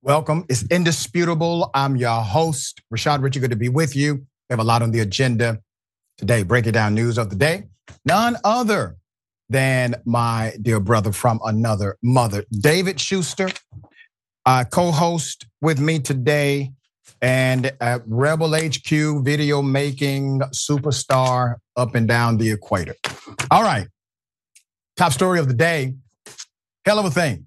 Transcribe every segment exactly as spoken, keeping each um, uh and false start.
Welcome. It's indisputable. I'm your host, Rashad Richey. Good to be with you. We have a lot on the agenda today. Breaking down news of the day. None other than my dear brother from another mother, David Schuster, uh, co-host with me today, and at Rebel H Q, video making superstar up and down the equator. All right. Top story of the day. Hell of a thing.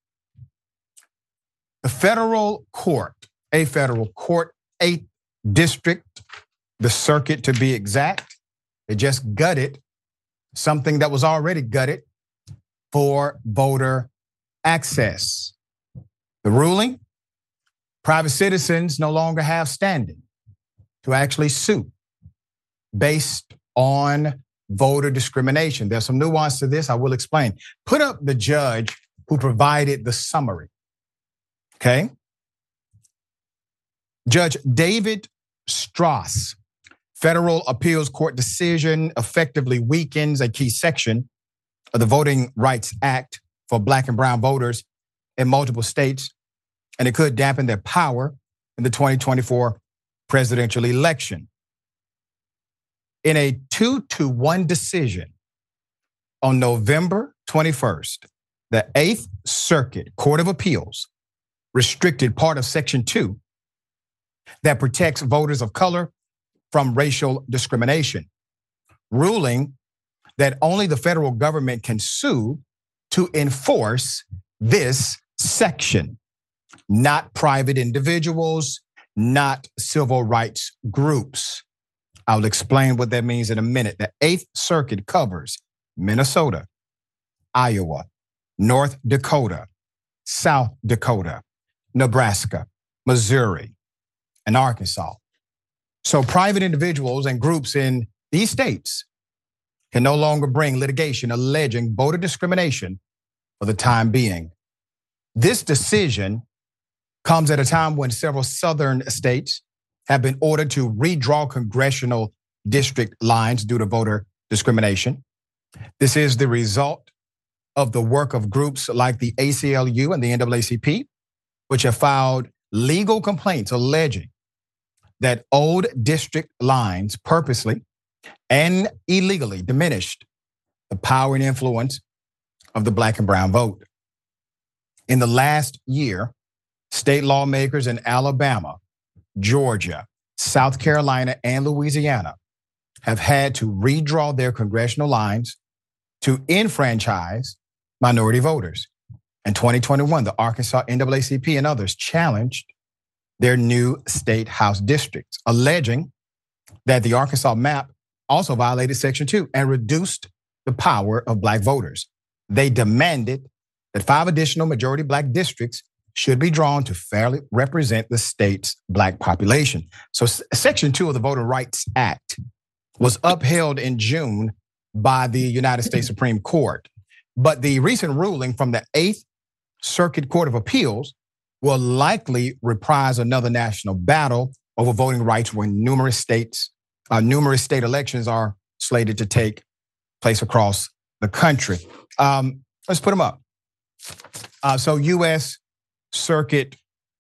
The federal court, a federal court, eighth district, the circuit to be exact, they just gutted something that was already gutted for voter access. The ruling, private citizens no longer have standing to actually sue based on voter discrimination. There's some nuance to this, I will explain. Put up the judge who provided the summary. Okay. Judge David Strauss, federal appeals court decision effectively weakens a key section of the Voting Rights Act for Black and brown voters in multiple states, and it could dampen their power in the twenty twenty-four presidential election. In a two to one decision on November twenty-first, the Eighth Circuit Court of Appeals restricted part of Section two that protects voters of color from racial discrimination, ruling that only the federal government can sue to enforce this section, not private individuals, not civil rights groups. I'll explain what that means in a minute. The Eighth Circuit covers Minnesota, Iowa, North Dakota, South Dakota, Nebraska, Missouri, and Arkansas. So private individuals and groups in these states can no longer bring litigation alleging voter discrimination for the time being. This decision comes at a time when several southern states have been ordered to redraw congressional district lines due to voter discrimination. This is the result of the work of groups like the A C L U and the N double A C P, which have filed legal complaints alleging that old district lines purposely and illegally diminished the power and influence of the Black and brown vote. In the last year, state lawmakers in Alabama, Georgia, South Carolina, and Louisiana have had to redraw their congressional lines to enfranchise minority voters. In twenty twenty-one, the Arkansas N double A C P and others challenged their new state house districts, alleging that the Arkansas map also violated Section two and reduced the power of Black voters. They demanded that five additional majority Black districts should be drawn to fairly represent the state's Black population. So Section two of the Voting Rights Act was upheld in June by the United States Supreme Court. But the recent ruling from the Eighth Circuit Court of Appeals will likely reprise another national battle over voting rights when numerous states, uh, numerous state elections are slated to take place across the country. Um, let's put them up. Uh, so U S Circuit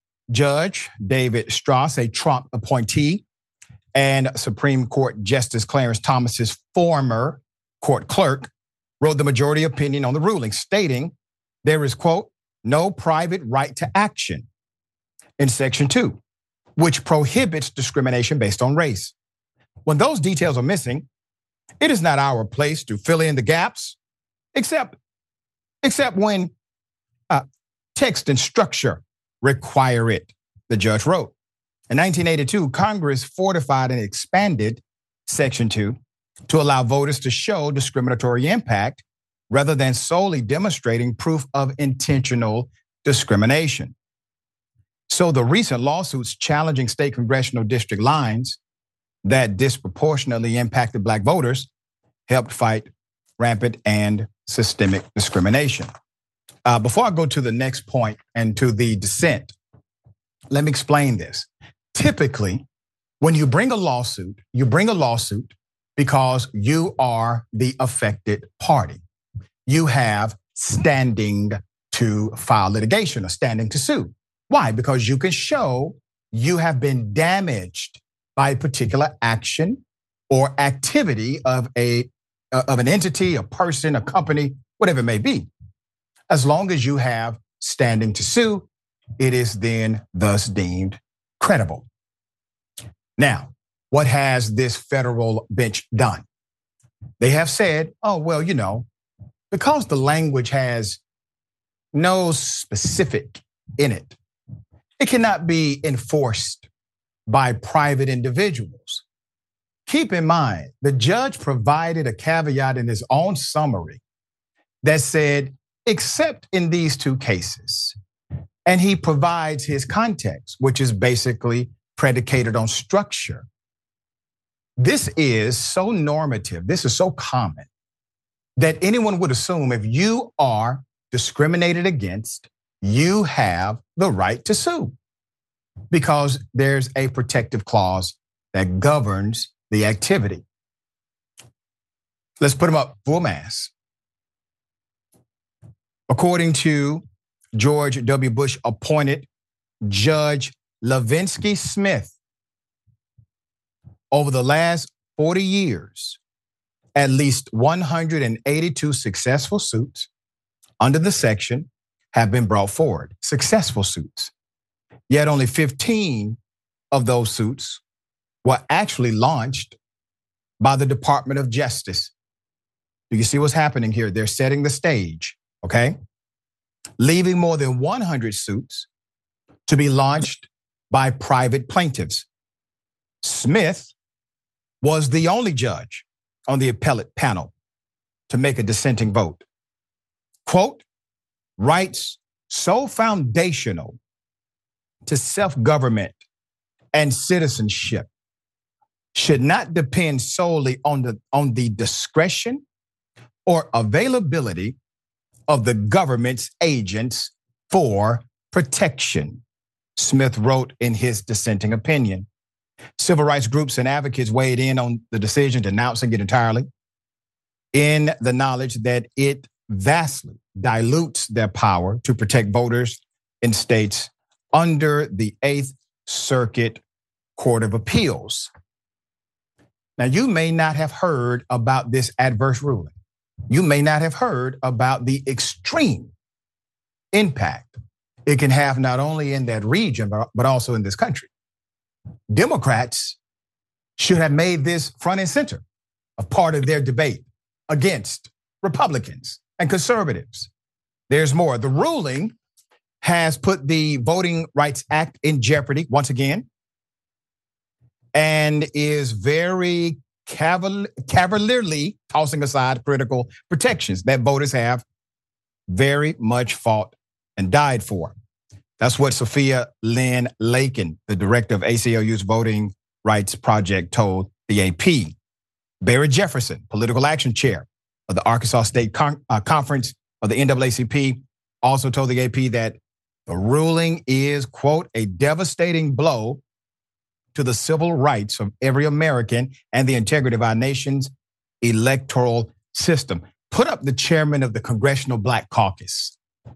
Judge David Strauss, a Trump appointee, and Supreme Court Justice Clarence Thomas's former court clerk, wrote the majority opinion on the ruling, stating there is, quote, no private right to action in Section two, which prohibits discrimination based on race. When those details are missing, it is not our place to fill in the gaps, except, except when uh, text and structure require it, the judge wrote. In nineteen eighty-two, Congress fortified and expanded Section two to allow voters to show discriminatory impact rather than solely demonstrating proof of intentional discrimination. So the recent lawsuits challenging state congressional district lines that disproportionately impacted Black voters helped fight rampant and systemic discrimination. Uh, before I go to the next point and to the dissent, let me explain this. Typically, when you bring a lawsuit, you bring a lawsuit because you are the affected party. You have standing to file litigation or standing to sue. Why? Because you can show you have been damaged by a particular action or activity of a of an entity, a person, a company, whatever it may be. As long as you have standing to sue, it is then thus deemed credible. Now, what has this federal bench done? They have said, oh, well, you know, because the language has no specific in it, it cannot be enforced by private individuals. Keep in mind, the judge provided a caveat in his own summary that said, except in these two cases. And he provides his context, which is basically predicated on structure. This is so normative, this is so common that anyone would assume if you are discriminated against, you have the right to sue because there's a protective clause that governs the activity. Let's put them up full mass. According to George W. Bush appointed Judge Levinsky Smith, over the last forty years, at least one hundred eighty-two successful suits under the section have been brought forward, successful suits. Yet only fifteen of those suits were actually launched by the Department of Justice. Do you see what's happening here? They're setting the stage, okay? Leaving more than one hundred suits to be launched by private plaintiffs. Smith was the only judge on the appellate panel to make a dissenting vote. Quote, rights so foundational to self-government and citizenship should not depend solely on the, on the discretion or availability of the government's agents for protection, Smith wrote in his dissenting opinion. Civil rights groups and advocates weighed in on the decision, denouncing it entirely in the knowledge that it vastly dilutes their power to protect voters in states under the Eighth Circuit Court of Appeals. Now, you may not have heard about this adverse ruling. You may not have heard about the extreme impact it can have not only in that region, but also in this country. Democrats should have made this front and center of part of their debate against Republicans and conservatives. There's more. The ruling has put the Voting Rights Act in jeopardy once again and is very cavalierly tossing aside critical protections that voters have very much fought and died for. That's what Sophia Lynn Lakin, the director of A C L U's Voting Rights Project, told the A P. Barry Jefferson, political action chair of the Arkansas State Con- uh, Conference of the N double A C P, also told the A P that the ruling is, quote, a devastating blow to the civil rights of every American and the integrity of our nation's electoral system. Put up the chairman of the Congressional Black Caucus.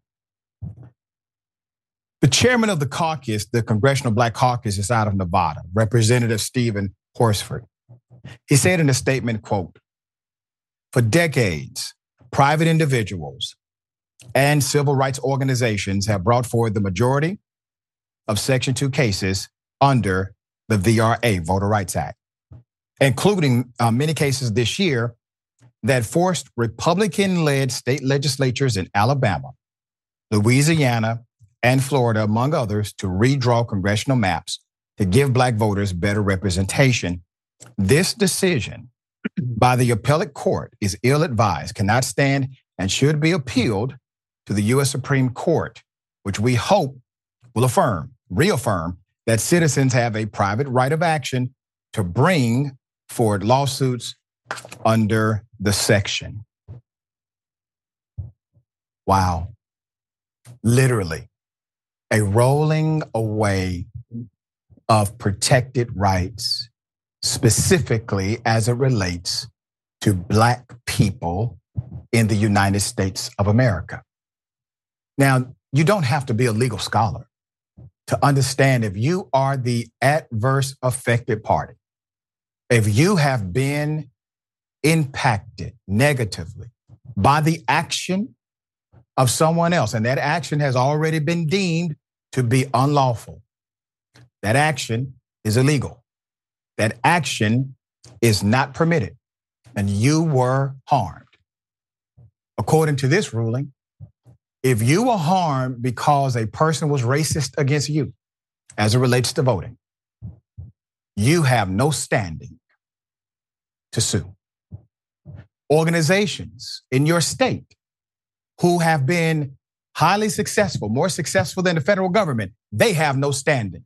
The chairman of the caucus, the Congressional Black Caucus, is out of Nevada, Representative Stephen Horsford. He said in a statement, quote, for decades, private individuals and civil rights organizations have brought forward the majority of Section two cases under the V R A, Voter Rights Act, including uh, many cases this year that forced Republican-led state legislatures in Alabama, Louisiana, and Florida, among others, to redraw congressional maps to give Black voters better representation. This decision by the appellate court is ill-advised, cannot stand, and should be appealed to the U S Supreme Court, which we hope will affirm, reaffirm that citizens have a private right of action to bring forward lawsuits under the section. Wow. Literally. A rolling away of protected rights, specifically as it relates to Black people in the United States of America. Now, you don't have to be a legal scholar to understand if you are the adverse affected party, if you have been impacted negatively by the action of someone else, and that action has already been deemed to be unlawful, that action is illegal, that action is not permitted, and you were harmed. According to this ruling, if you were harmed because a person was racist against you as it relates to voting, you have no standing to sue. Organizations in your state who have been highly successful, more successful than the federal government, they have no standing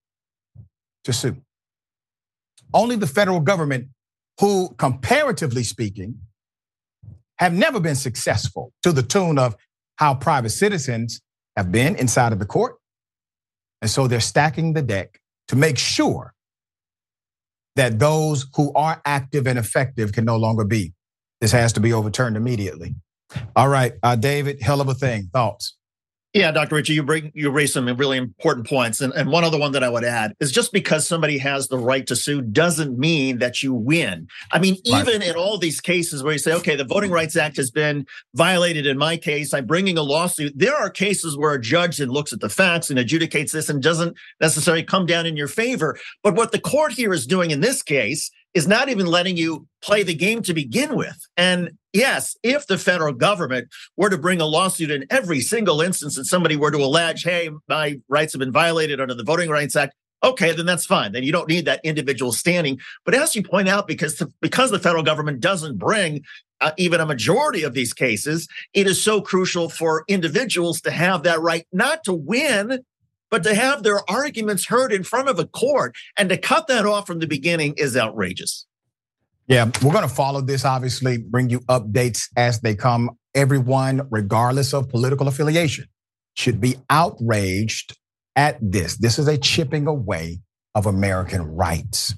to sue. Only the federal government, who comparatively speaking, have never been successful to the tune of how private citizens have been inside of the court. And so they're stacking the deck to make sure that those who are active and effective can no longer be. This has to be overturned immediately. All right, uh, David, hell of a thing. Thoughts? Yeah, Doctor Richey, you bring you raise some really important points. And, and one other one that I would add is just because somebody has the right to sue doesn't mean that you win. I mean, even right. in all these cases where you say, okay, the Voting Rights Act has been violated in my case, I'm bringing a lawsuit. There are cases where a judge then looks at the facts and adjudicates this and doesn't necessarily come down in your favor. But what the court here is doing in this case is not even letting you play the game to begin with. And yes, if the federal government were to bring a lawsuit in every single instance that somebody were to allege, hey, my rights have been violated under the Voting Rights Act, okay, then that's fine. Then you don't need that individual standing. But as you point out, because the, because the federal government doesn't bring uh, even a majority of these cases, it is so crucial for individuals to have that right, not to win, but to have their arguments heard in front of a court. And to cut that off from the beginning is outrageous. Yeah, we're going to follow this, obviously, bring you updates as they come. Everyone, regardless of political affiliation, should be outraged at this. This is a chipping away of American rights.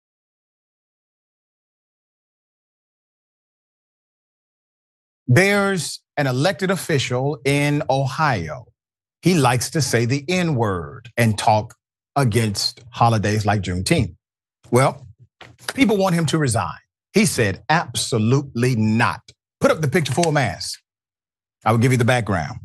There's an elected official in Ohio. He likes to say the N word and talk against holidays like Juneteenth. Well, people want him to resign. He said, absolutely not. Put up the picture full mass. I will give you the background.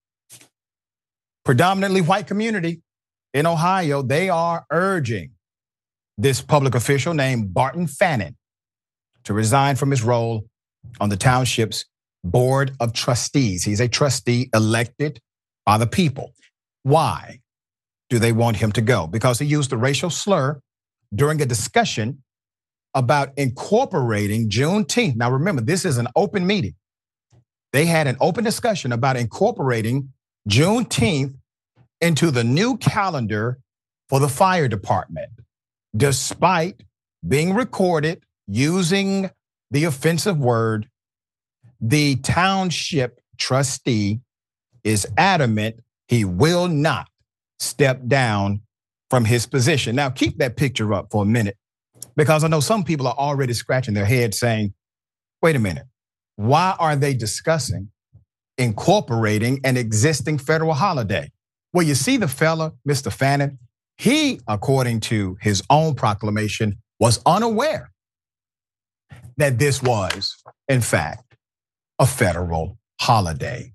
Predominantly white community in Ohio, they are urging this public official named Barton Fannin to resign from his role on the township's board of trustees. He's a trustee elected by the people. Why do they want him to go? Because he used a racial slur during a discussion about incorporating Juneteenth. Now remember, this is an open meeting. They had an open discussion about incorporating Juneteenth into the new calendar for the fire department, despite being recorded using the offensive word. The township trustee is adamant he will not step down from his position. Now keep that picture up for a minute, because I know some people are already scratching their head saying, wait a minute, why are they discussing incorporating an existing federal holiday? Well, you see the fella, Mister Fannin, he, according to his own proclamation, was unaware that this was, in fact, a federal holiday.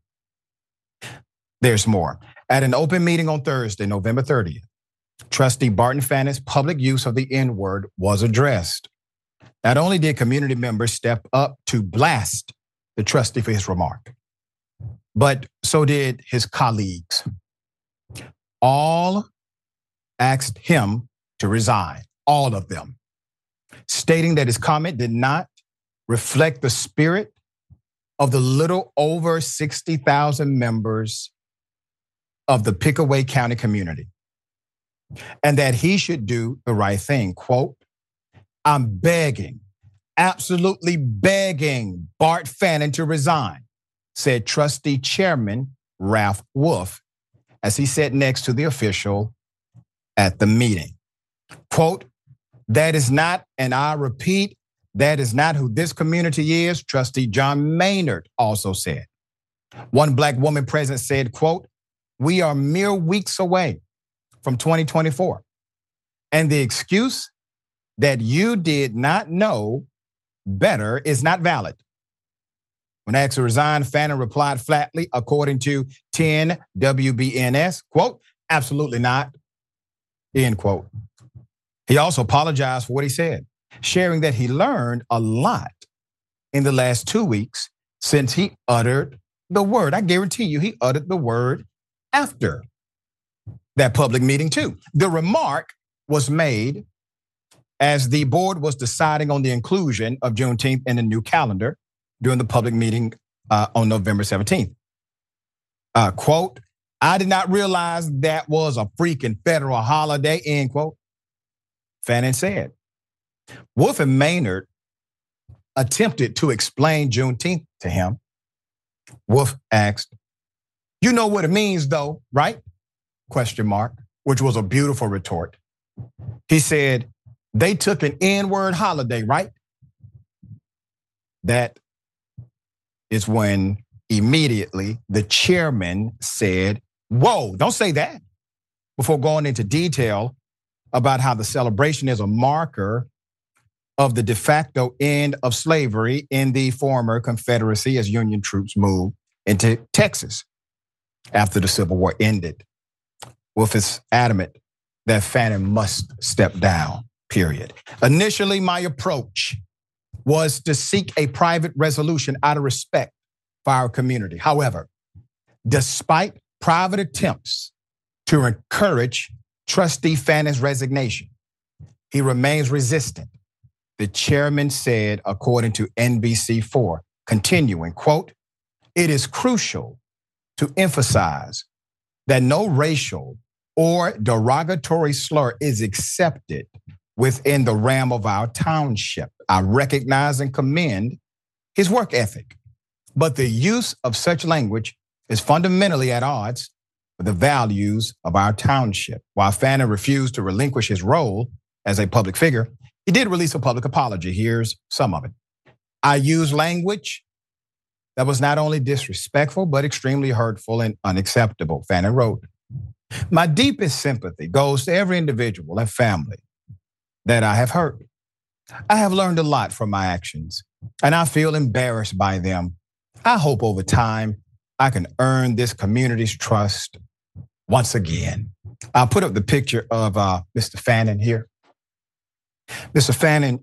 There's more. At an open meeting on Thursday, November thirtieth, Trustee Barton Fannin's public use of the N word was addressed. Not only did community members step up to blast the trustee for his remark, but so did his colleagues. All asked him to resign, all of them, stating that his comment did not reflect the spirit of the little over sixty thousand members of the Pickaway County community, and that he should do the right thing. Quote, I'm begging, absolutely begging Bart Fannin to resign, said trustee chairman Ralph Wolf, as he sat next to the official at the meeting. Quote, that is not, and I repeat, that is not who this community is, Trustee John Maynard also said. One black woman present said, quote, we are mere weeks away from twenty twenty-four. And the excuse that you did not know better is not valid. When asked to resign, Fannin replied flatly, according to ten W B N S, quote, absolutely not, end quote. He also apologized for what he said, sharing that he learned a lot in the last two weeks since he uttered the word. I guarantee you he uttered the word after that public meeting too. The remark was made as the board was deciding on the inclusion of Juneteenth in the new calendar during the public meeting uh, on November seventeenth. Uh, quote, I did not realize that was a freaking federal holiday, end quote. Fannin said. Wolf and Maynard attempted to explain Juneteenth to him. Wolf asked, you know what it means though, right? Question mark, which was a beautiful retort. He said, they took an N-word holiday, right? That is when immediately the chairman said, whoa, don't say that, before going into detail about how the celebration is a marker of the de facto end of slavery in the former Confederacy as Union troops moved into Texas after the Civil War ended. Wolf is adamant that Fannin must step down, period. Initially, my approach was to seek a private resolution out of respect for our community. However, despite private attempts to encourage Trustee Fannin's resignation, he remains resistant. The chairman said, according to N B C four, continuing, quote, it is crucial to emphasize that no racial or derogatory slur is accepted within the realm of our township. I recognize and commend his work ethic, but the use of such language is fundamentally at odds with the values of our township. While Fannin refused to relinquish his role as a public figure, he did release a public apology. Here's some of it. I used language that was not only disrespectful, but extremely hurtful and unacceptable, Fannin wrote. My deepest sympathy goes to every individual and family that I have hurt. I have learned a lot from my actions, and I feel embarrassed by them. I hope over time I can earn this community's trust once again. I'll put up the picture of uh, Mister Fannin here. Mister Fannin,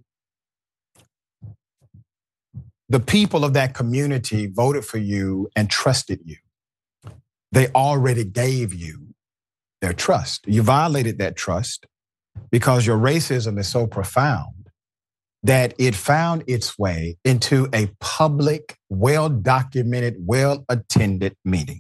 the people of that community voted for you and trusted you. They already gave you their trust. You violated that trust because your racism is so profound that it found its way into a public, well-documented, well-attended meeting.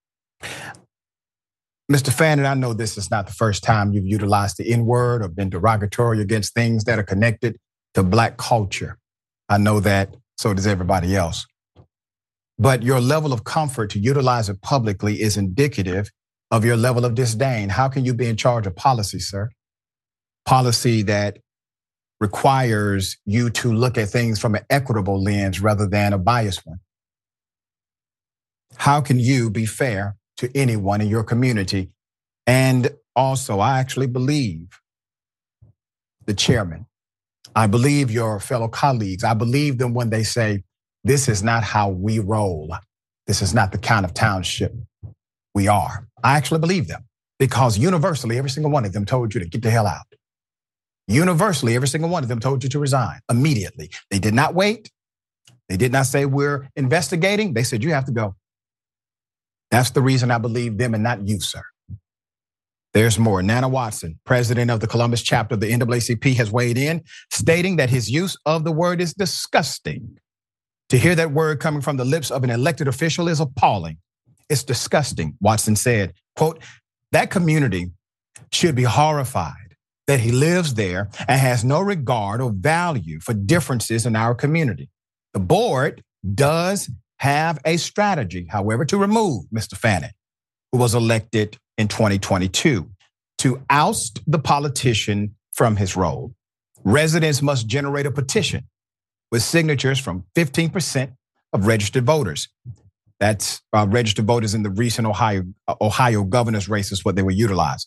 Mister Fannin, I know this is not the first time you've utilized the N-word or been derogatory against things that are connected to Black culture. I know that, so does everybody else. But your level of comfort to utilize it publicly is indicative of your level of disdain. How can you be in charge of policy, sir? Policy that requires you to look at things from an equitable lens rather than a biased one. How can you be fair to anyone in your community? And also, I actually believe the chairman. I believe your fellow colleagues. I believe them when they say, this is not how we roll. This is not the kind of township we are. I actually believe them because universally, every single one of them told you to get the hell out. Universally, every single one of them told you to resign immediately. They did not wait. They did not say we're investigating. They said you have to go. That's the reason I believe them and not you, sir. There's more. Nana Watson, president of the Columbus chapter of the N double A C P, has weighed in, stating that his use of the word is disgusting. To hear that word coming from the lips of an elected official is appalling. It's disgusting, Watson said. Quote, that community should be horrified that he lives there and has no regard or value for differences in our community. The board does have a strategy, however, to remove Mister Fannin, who was elected in twenty twenty-two, to oust the politician from his role. Residents must generate a petition with signatures from fifteen percent of registered voters. That's uh, registered voters in the recent Ohio, uh, Ohio governor's race is what they were utilized.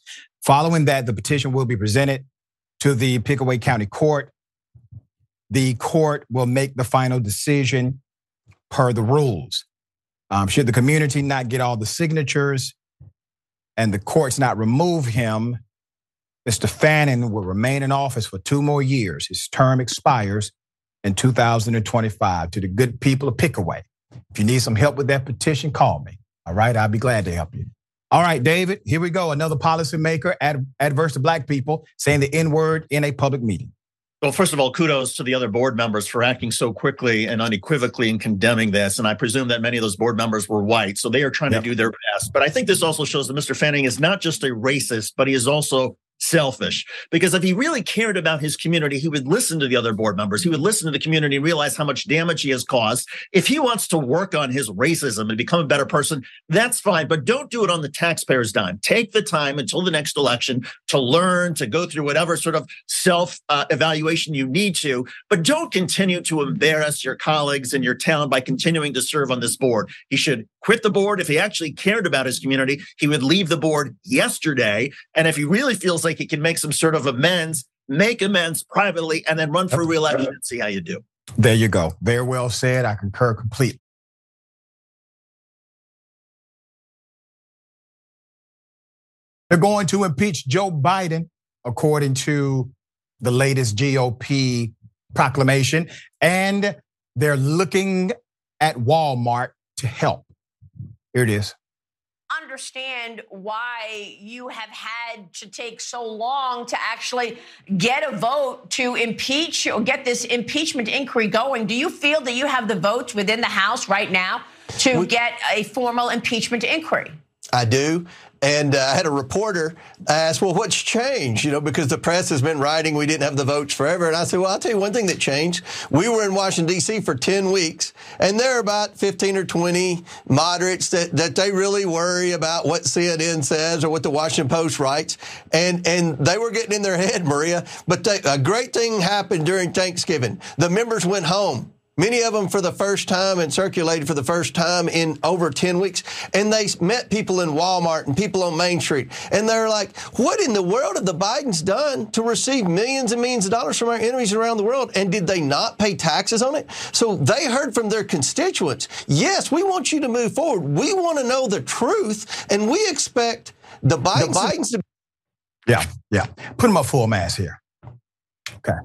Following that, the petition will be presented to the Pickaway County Court. The court will make the final decision per the rules. Um, should the community not get all the signatures and the courts not remove him, Mister Fannin will remain in office for two more years. His term expires in two thousand twenty-five. To the good people of Pickaway, if you need some help with that petition, call me. All right, I'll be glad to help you. All right, David, here we go. Another policymaker ad- adverse to black people saying the N-word in a public meeting. Well, first of all, kudos to the other board members for acting so quickly and unequivocally in condemning this. And I presume that many of those board members were white, so they are trying yep. to do their best. But I think this also shows that Mister Fanning is not just a racist, but he is also selfish. Because if he really cared about his community, he would listen to the other board members. He would listen to the community and realize how much damage he has caused. If he wants to work on his racism and become a better person, that's fine. But don't do it on the taxpayer's dime. Take the time until the next election to learn, to go through whatever sort of self-evaluation you need to. But don't continue to embarrass your colleagues in your town by continuing to serve on this board. He should quit the board. If he actually cared about his community, he would leave the board yesterday. And if he really feels like he can make some sort of amends, make amends privately, and then run for re-election and see how you do. There you go. Very well said. I concur completely. They're going to impeach Joe Biden, according to the latest G O P proclamation, and they're looking at Walmart to help. Here it is. Understand why you have had to take so long to actually get a vote to impeach or get this impeachment inquiry going. Do you feel that you have the votes within the House right now to we, get a formal impeachment inquiry? I do. And uh, I had a reporter ask, well, what's changed? You know, because the press has been writing we didn't have the votes forever. And I said, well, I'll tell you one thing that changed. We were in Washington, D C for ten weeks, and there are about fifteen or twenty moderates that, that they really worry about what C N N says or what the Washington Post writes. And and they were getting in their head, Maria. But they, a great thing happened during Thanksgiving. The members went home. Many of them for the first time and circulated for the first time in over ten weeks. And they met people in Walmart and people on Main Street. And they're like, what in the world have the Bidens done to receive millions and millions of dollars from our enemies around the world? And did they not pay taxes on it? So they heard from their constituents, yes, we want you to move forward. We want to know the truth. And we expect the Bidens, the Bidens to. Yeah, yeah. Put them up full mass here. Okay.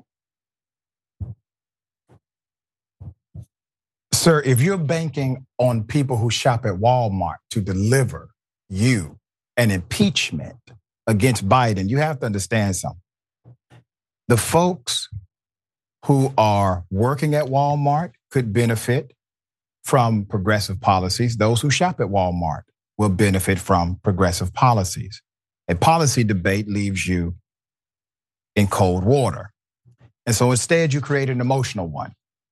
Sir, if you're banking on people who shop at Walmart to deliver you an impeachment against Biden, you have to understand something. The folks who are working at Walmart could benefit from progressive policies. Those who shop at Walmart will benefit from progressive policies. A policy debate leaves you in cold water. And so instead, you create an emotional one.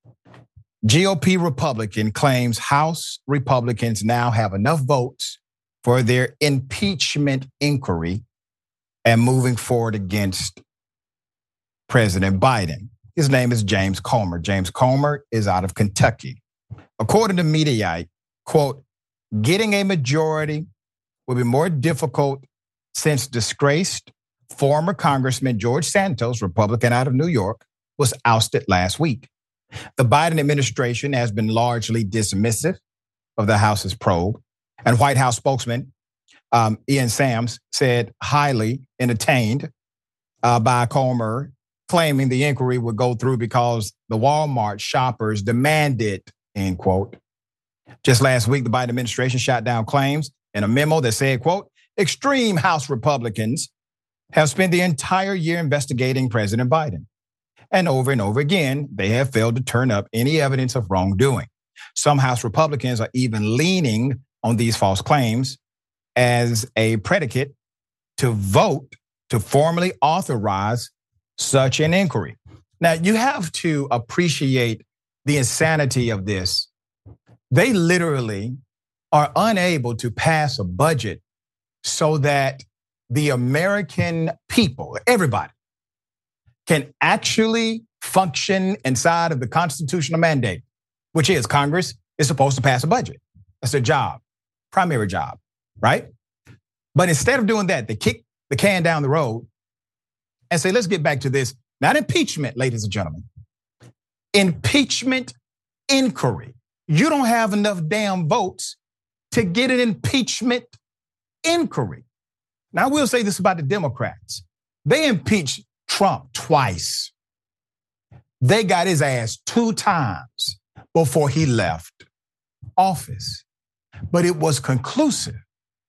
G O P Republican claims House Republicans now have enough votes for their impeachment inquiry and moving forward against President Biden. His name is James Comer. James Comer is out of Kentucky. According to Mediaite, quote, getting a majority will be more difficult since disgraced former Congressman George Santos, Republican out of New York, was ousted last week. The Biden administration has been largely dismissive of the House's probe, and White House spokesman um, Ian Sams said highly entertained uh, by Comer, claiming the inquiry would go through because the Walmart shoppers demanded, end quote. Just last week, the Biden administration shot down claims in a memo that said, quote, extreme House Republicans have spent the entire year investigating President Biden. And over and over again, they have failed to turn up any evidence of wrongdoing. Some House Republicans are even leaning on these false claims as a predicate to vote to formally authorize such an inquiry. Now, you have to appreciate the insanity of this. They literally are unable to pass a budget so that the American people, everybody, can actually function inside of the constitutional mandate, which is Congress is supposed to pass a budget. That's their job, primary job, right? But instead of doing that, they kick the can down the road and say, let's get back to this. Not impeachment, ladies and gentlemen. Impeachment inquiry. You don't have enough damn votes to get an impeachment inquiry. Now, I will say this about the Democrats. They impeached Trump twice. They got his ass two times before he left office. But it was conclusive.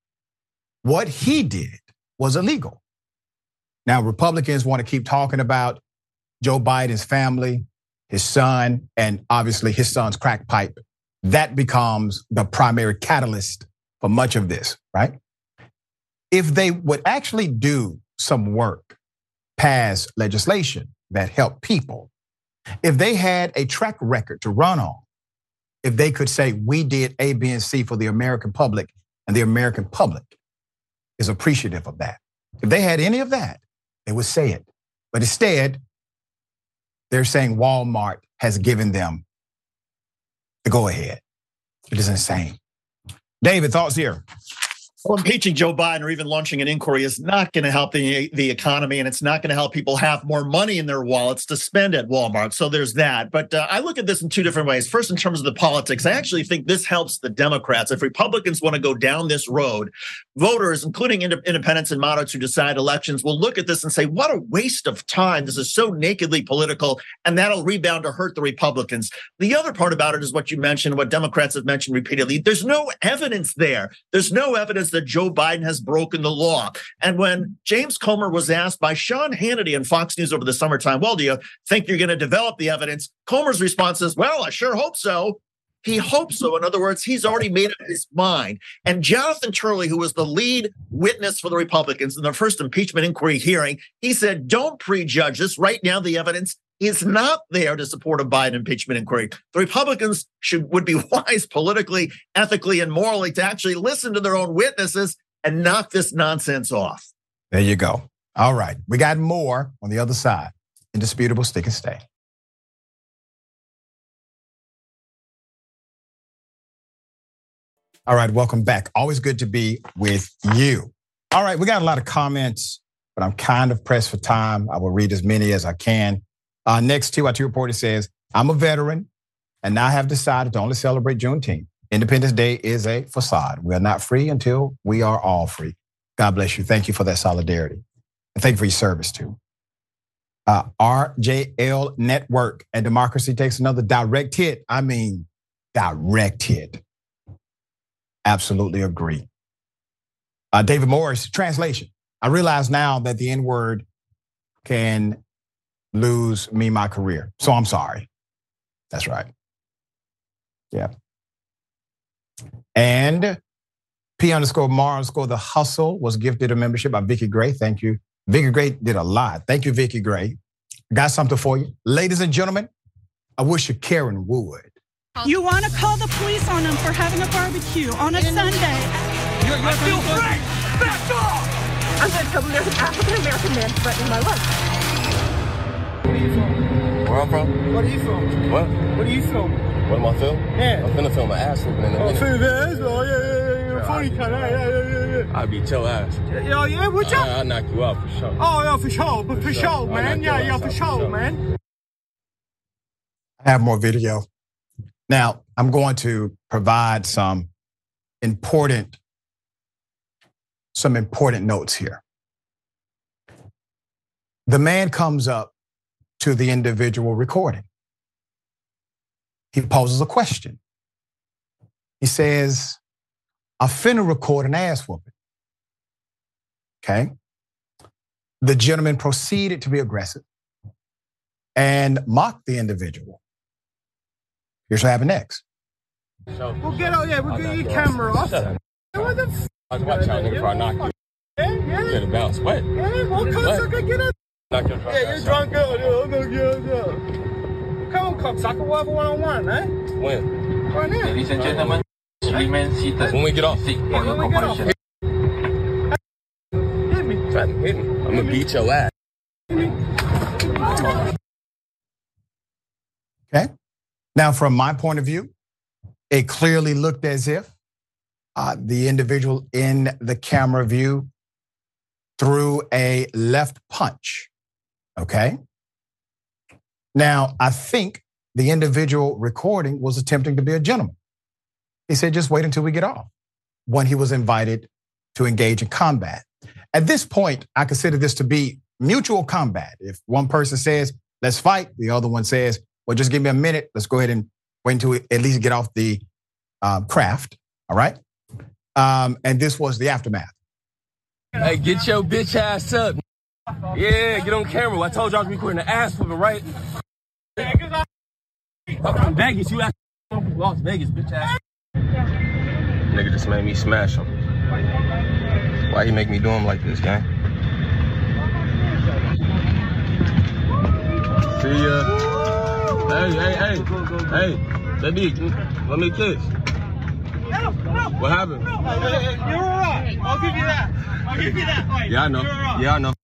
What he did was illegal. Now, Republicans want to keep talking about Joe Biden's family, his son, and obviously his son's crack pipe. That becomes the primary catalyst for much of this, right? If they would actually do some work, pass legislation that helped people, if they had a track record to run on, if they could say, we did A, B, and C for the American public, and the American public is appreciative of that. If they had any of that, they would say it. But instead, they're saying Walmart has given them the go ahead. It is insane. David, thoughts here? Well, impeaching Joe Biden or even launching an inquiry is not going to help the, the economy, and it's not going to help people have more money in their wallets to spend at Walmart. So there's that. But uh, I look at this in two different ways. First, in terms of the politics, I actually think this helps the Democrats. If Republicans want to go down this road, voters, including ind- independents and moderates who decide elections, will look at this and say, what a waste of time. This is so nakedly political, and that'll rebound to hurt the Republicans. The other part about it is what you mentioned, what Democrats have mentioned repeatedly. There's no evidence there. There's no evidence that Joe Biden has broken the law. And when James Comer was asked by Sean Hannity on Fox News over the summertime, well, do you think you're going to develop the evidence? Comer's response is, well, I sure hope so. He hopes so. In other words, he's already made up his mind. And Jonathan Turley, who was the lead witness for the Republicans in their first impeachment inquiry hearing, he said, don't prejudge this. Right now, the evidence is not there to support a Biden impeachment inquiry. The Republicans should would be wise politically, ethically, and morally to actually listen to their own witnesses and knock this nonsense off. There you go. All right. We got more on the other side. Indisputable Stick and Stay. All right, welcome back. Always good to be with you. All right, we got a lot of comments, but I'm kind of pressed for time. I will read as many as I can. Uh, next, T Y T reporter says, I'm a veteran and now have decided to only celebrate Juneteenth. Independence Day is a facade. We are not free until we are all free. God bless you. Thank you for that solidarity. And thank you for your service too. Uh, R J L Network and Democracy Takes Another direct hit. I mean, direct hit. Absolutely agree. Uh, David Morris, translation. I realize now that the N-word can lose me my career. So I'm sorry. That's right. Yeah. And P underscore Mar underscore The Hustle was gifted a membership by Vicky Gray. Thank you. Vicky Gray did a lot. Thank you, Vicky Gray. Got something for you. Ladies and gentlemen, I wish you Karen would. You want to call the police on them for having a barbecue on a Sunday. You're, you're I feel free! Back off! I'm going to tell them there's an African-American man threatening my life. Where are you from? Where I'm from? What are you from? What? What are you filming? What am I filming? Yeah. I'm finna film my ass whooping in a minute. Oh, film the ass? Oh, yeah, yeah, yeah. You're funny, kind of. Yeah, yeah, yeah, yeah. I'll beat your ass. Yeah, yeah, what's up? I'll knock you out for sure. Oh, yeah, for sure. But for, for sure, sure man. Yeah, yeah, for sure, sure, man. I have more video. Now, I'm going to provide some important, some important notes here. The man comes up to the individual recording. He poses a question. He says, I'm finna record an ass whooping. Okay. The gentleman proceeded to be aggressive and mocked the individual. Here's what happened next. We'll get out, yeah, we'll get your camera off. What the f***? I was watching out, nigga, before I knock you. Yeah, yeah. Get a bounce. What? Yeah, well, cocksucker, get out. Knock your drunk Yeah, you're drunk, girl. Yeah, I'm gonna get out. Come on, cocksucker, we'll have a one-on-one, eh? When? Right now. Ladies and gentlemen, remain seated. When we get off. Seek for your cooperation. Hit me. Try to hit me. I'm gonna beat your ass. Hit me. Okay. Now, from my point of view, it clearly looked as if uh, the individual in the camera view threw a left punch. Okay. Now, I think the individual recording was attempting to be a gentleman. He said, just wait until we get off, when he was invited to engage in combat. At this point, I consider this to be mutual combat. If one person says, let's fight, the other one says, well, just give me a minute. Let's go ahead and wait until we at least get off the um, craft, all right? Um, and this was the aftermath. Hey, get your bitch ass up. Yeah, get on camera. I told y'all to be recording the ass whooping, right? Fuck from Vegas, you ass from Las Vegas, bitch ass. Nigga just made me smash him. Why he make me do him like this, gang? See ya. Hey, hey, hey. Hey, baby, let me kiss. No, no. What happened? No, you're all right. I'll give you that. I'll give you that. Right. Yeah, I know. Right. Yeah, I know.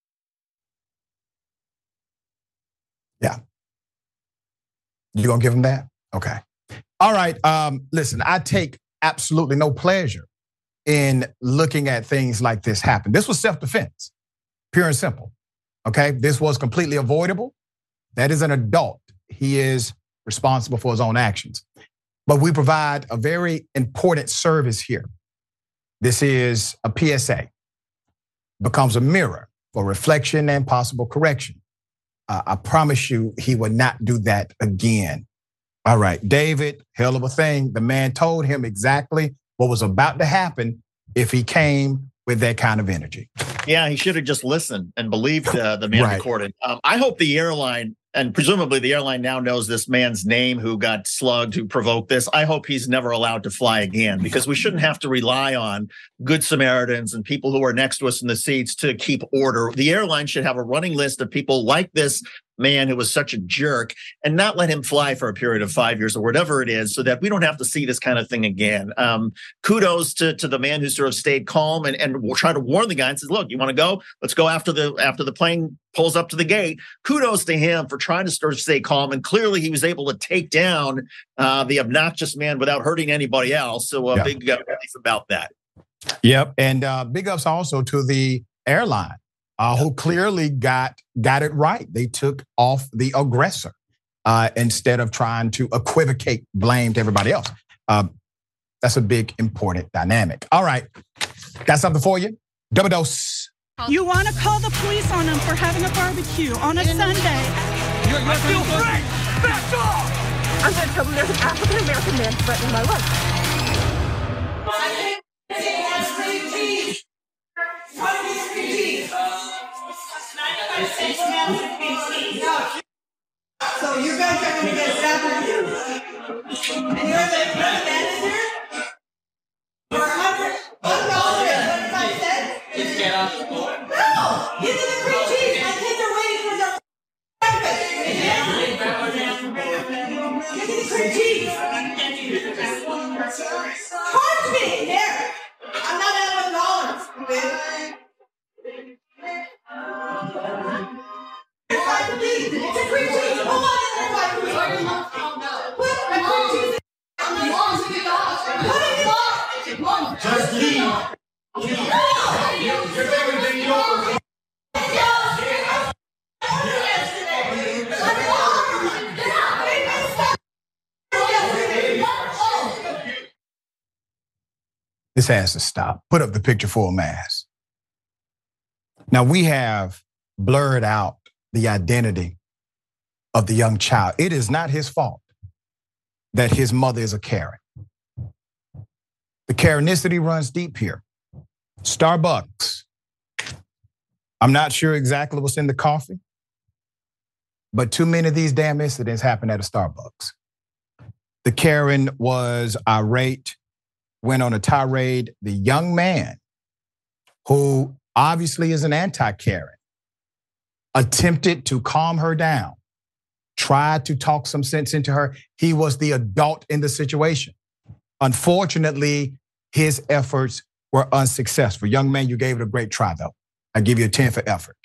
Yeah. You gonna give him that? Okay. All right. Um, listen, I take absolutely no pleasure in looking at things like this happen. This was self-defense, pure and simple. Okay. This was completely avoidable. That is an adult. He is responsible for his own actions. But we provide a very important service here. This is a P S A. Becomes a mirror for reflection and possible correction. Uh, I promise you he would not do that again. All right, David, hell of a thing. The man told him exactly what was about to happen if he came with that kind of energy. Yeah, he should have just listened and believed uh, the man Right. recorded. Um, I hope the airline, and presumably the airline now knows this man's name who got slugged, who provoked this. I hope he's never allowed to fly again, because we shouldn't have to rely on good Samaritans and people who are next to us in the seats to keep order. The airline should have a running list of people like this man who was such a jerk and not let him fly for a period of five years or whatever it is, so that we don't have to see this kind of thing again. Um, kudos to, to the man who sort of stayed calm and, and will try to warn the guy and says, look, you want to go? Let's go after the after the plane pulls up to the gate. Kudos to him for trying to sort of stay calm. And clearly he was able to take down uh, the obnoxious man without hurting anybody else. So a uh, yeah. big uh, about that. Yep. And uh, big ups also to the airline. Uh, who clearly got got it right. They took off the aggressor uh, instead of trying to equivocate blame to everybody else. Uh, that's a big, important dynamic. All right, got something for you? Double dose. You want to call the police on them for having a barbecue on a Sunday. You're, you're I feel threatened! Back off! I'm going to tell them there's an African-American man threatening my life. So you guys are going to get seven years. And you're the manager? For one hundred dollars and twenty-five cents? Just get off the board. No! Give me the free cheese. My kids are waiting for their breakfast. Give me the free cheese. Charge me! Here! I'm not out of dollars. It's a free cheese. Hold on in there, five free. Put a free cheese in. Put it in. Just leave. Give everything over. This has to stop. Put up the picture full mass. Now we have blurred out the identity of the young child. It is not his fault that his mother is a Karen. The Karenicity runs deep here. Starbucks. I'm not sure exactly what's in the coffee, but too many of these damn incidents happen at a Starbucks. The Karen was irate, went on a tirade. The young man, who obviously is an anti-Karen, attempted to calm her down, tried to talk some sense into her. He was the adult in the situation. Unfortunately, his efforts were unsuccessful. Young man, you gave it a great try, though. I give you a ten for effort.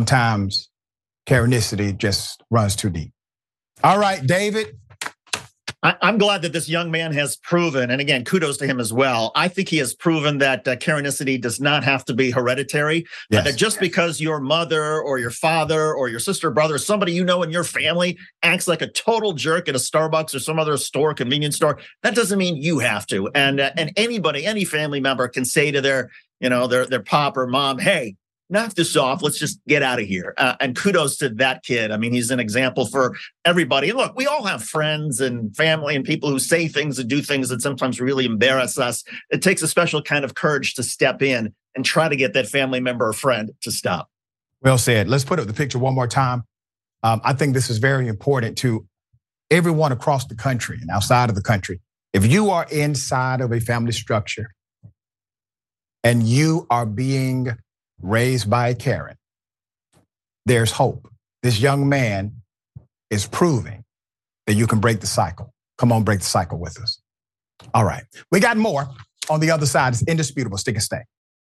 Sometimes Karenicity just runs too deep. All right, David, I'm glad that this young man has proven, and again, kudos to him as well. I think he has proven that uh, Karenicity does not have to be hereditary. Yes. That just because your mother or your father or your sister, brother, somebody you know in your family acts like a total jerk at a Starbucks or some other store, convenience store, that doesn't mean you have to. And uh, and anybody, any family member can say to their, you know, their their pop or mom, hey, knock this off. Let's just get out of here. Uh, and kudos to that kid. I mean, he's an example for everybody. And look, we all have friends and family and people who say things and do things that sometimes really embarrass us. It takes a special kind of courage to step in and try to get that family member or friend to stop. Well said. Let's put up the picture one more time. Um, I think this is very important to everyone across the country and outside of the country. If you are inside of a family structure and you are being raised by a Karen, there's hope. This young man is proving that you can break the cycle. Come on, break the cycle with us. All right, we got more on the other side. It's indisputable. Stick and stay.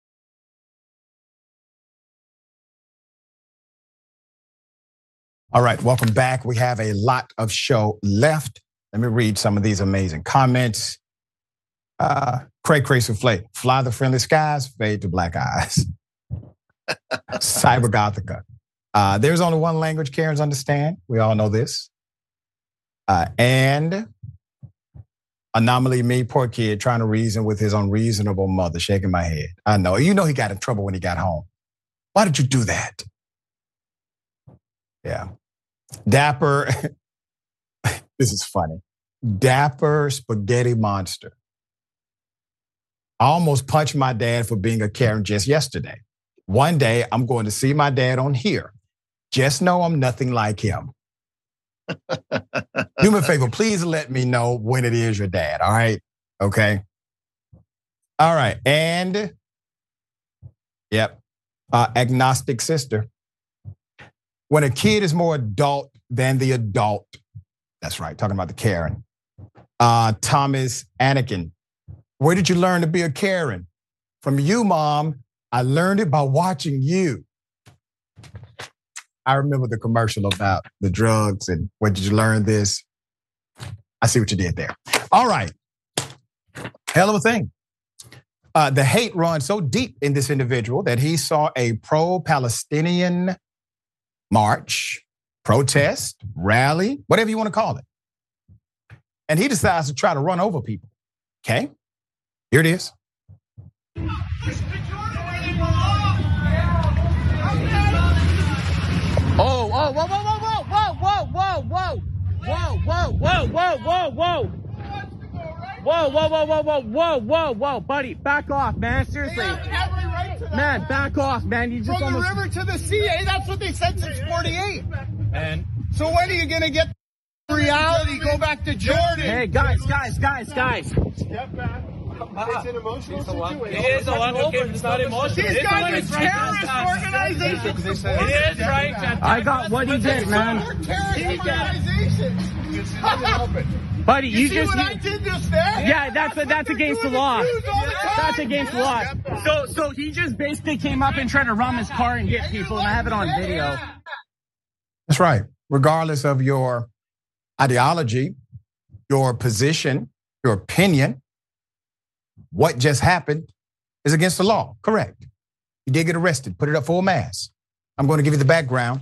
All right, welcome back. We have a lot of show left. Let me read some of these amazing comments. Uh, Cray Cray Souffle, fly the friendly skies, fade to black eyes. Cyber Gothica. Uh, there's only one language Karens understand. We all know this. Uh, and anomaly me, poor kid, trying to reason with his unreasonable mother, shaking my head. I know. You know he got in trouble when he got home. Why did you do that? Yeah. Dapper. This is funny. Dapper Spaghetti Monster. I almost punched my dad for being a Karen just yesterday. One day, I'm going to see my dad on here. Just know I'm nothing like him. Do me a favor, please let me know when it is your dad, all right? Okay? All right, and, yep, uh, agnostic sister. When a kid is more adult than the adult, that's right, talking about the Karen. Uh, Thomas Anakin, where did you learn to be a Karen? From you, Mom. I learned it by watching you. I remember the commercial about the drugs and where did you learn this? I see what you did there. All right. Hell of a thing. Uh, the hate runs so deep in this individual that he saw a pro-Palestinian march, protest, rally, whatever you want to call it. And he decides to try to run over people. Okay, here it is. Oh, oh, whoa, whoa, whoa, whoa, whoa, whoa, whoa, whoa, whoa, whoa, whoa, whoa, whoa. Whoa, whoa, whoa, whoa, whoa, whoa, whoa, whoa, buddy, back off, man, seriously. They have every right to that. Man, back off, man, you just From almost... the river to the sea, eh? That's what they said since forty-eight. And so when are you gonna get reality, go back to Jordan? Hey, guys, guys, guys, guys. Step back. It's an emotional situation. It is a lot of it's not emotional. These guys are terrorist organizations. It is right. I got what he did, man. We're terrorist organizations. Buddy, you, you see just what I did just there? Yeah, that's that's, that's against the law. That's against the law. So so he just basically came up and tried to rum his car and get people, and I have it on video. That's right. Regardless of your ideology, your position, your opinion, what just happened is against the law. Correct. You did get arrested. Put it up full mass. I'm going to give you the background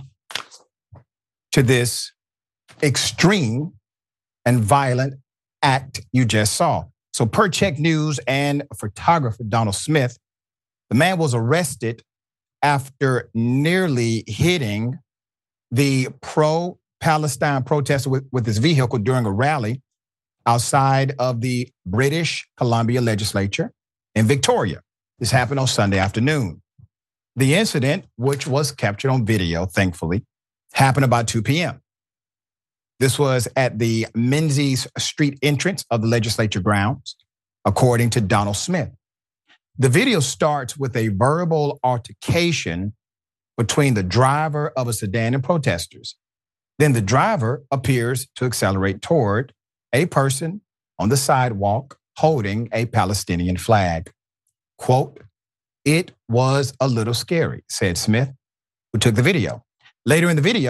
to this extreme and violent act you just saw. So per Check News and photographer Donald Smith, the man was arrested after nearly hitting the pro-Palestine protester with, with his vehicle during a rally outside of the British Columbia legislature in Victoria. This happened on Sunday afternoon. The incident, which was captured on video, thankfully, happened about two p.m. This was at the Menzies Street entrance of the legislature grounds, according to Donald Smith. The video starts with a verbal altercation between the driver of a sedan and protesters. Then the driver appears to accelerate toward a person on the sidewalk holding a Palestinian flag. Quote, "It was a little scary," said Smith, who took the video. Later in the video,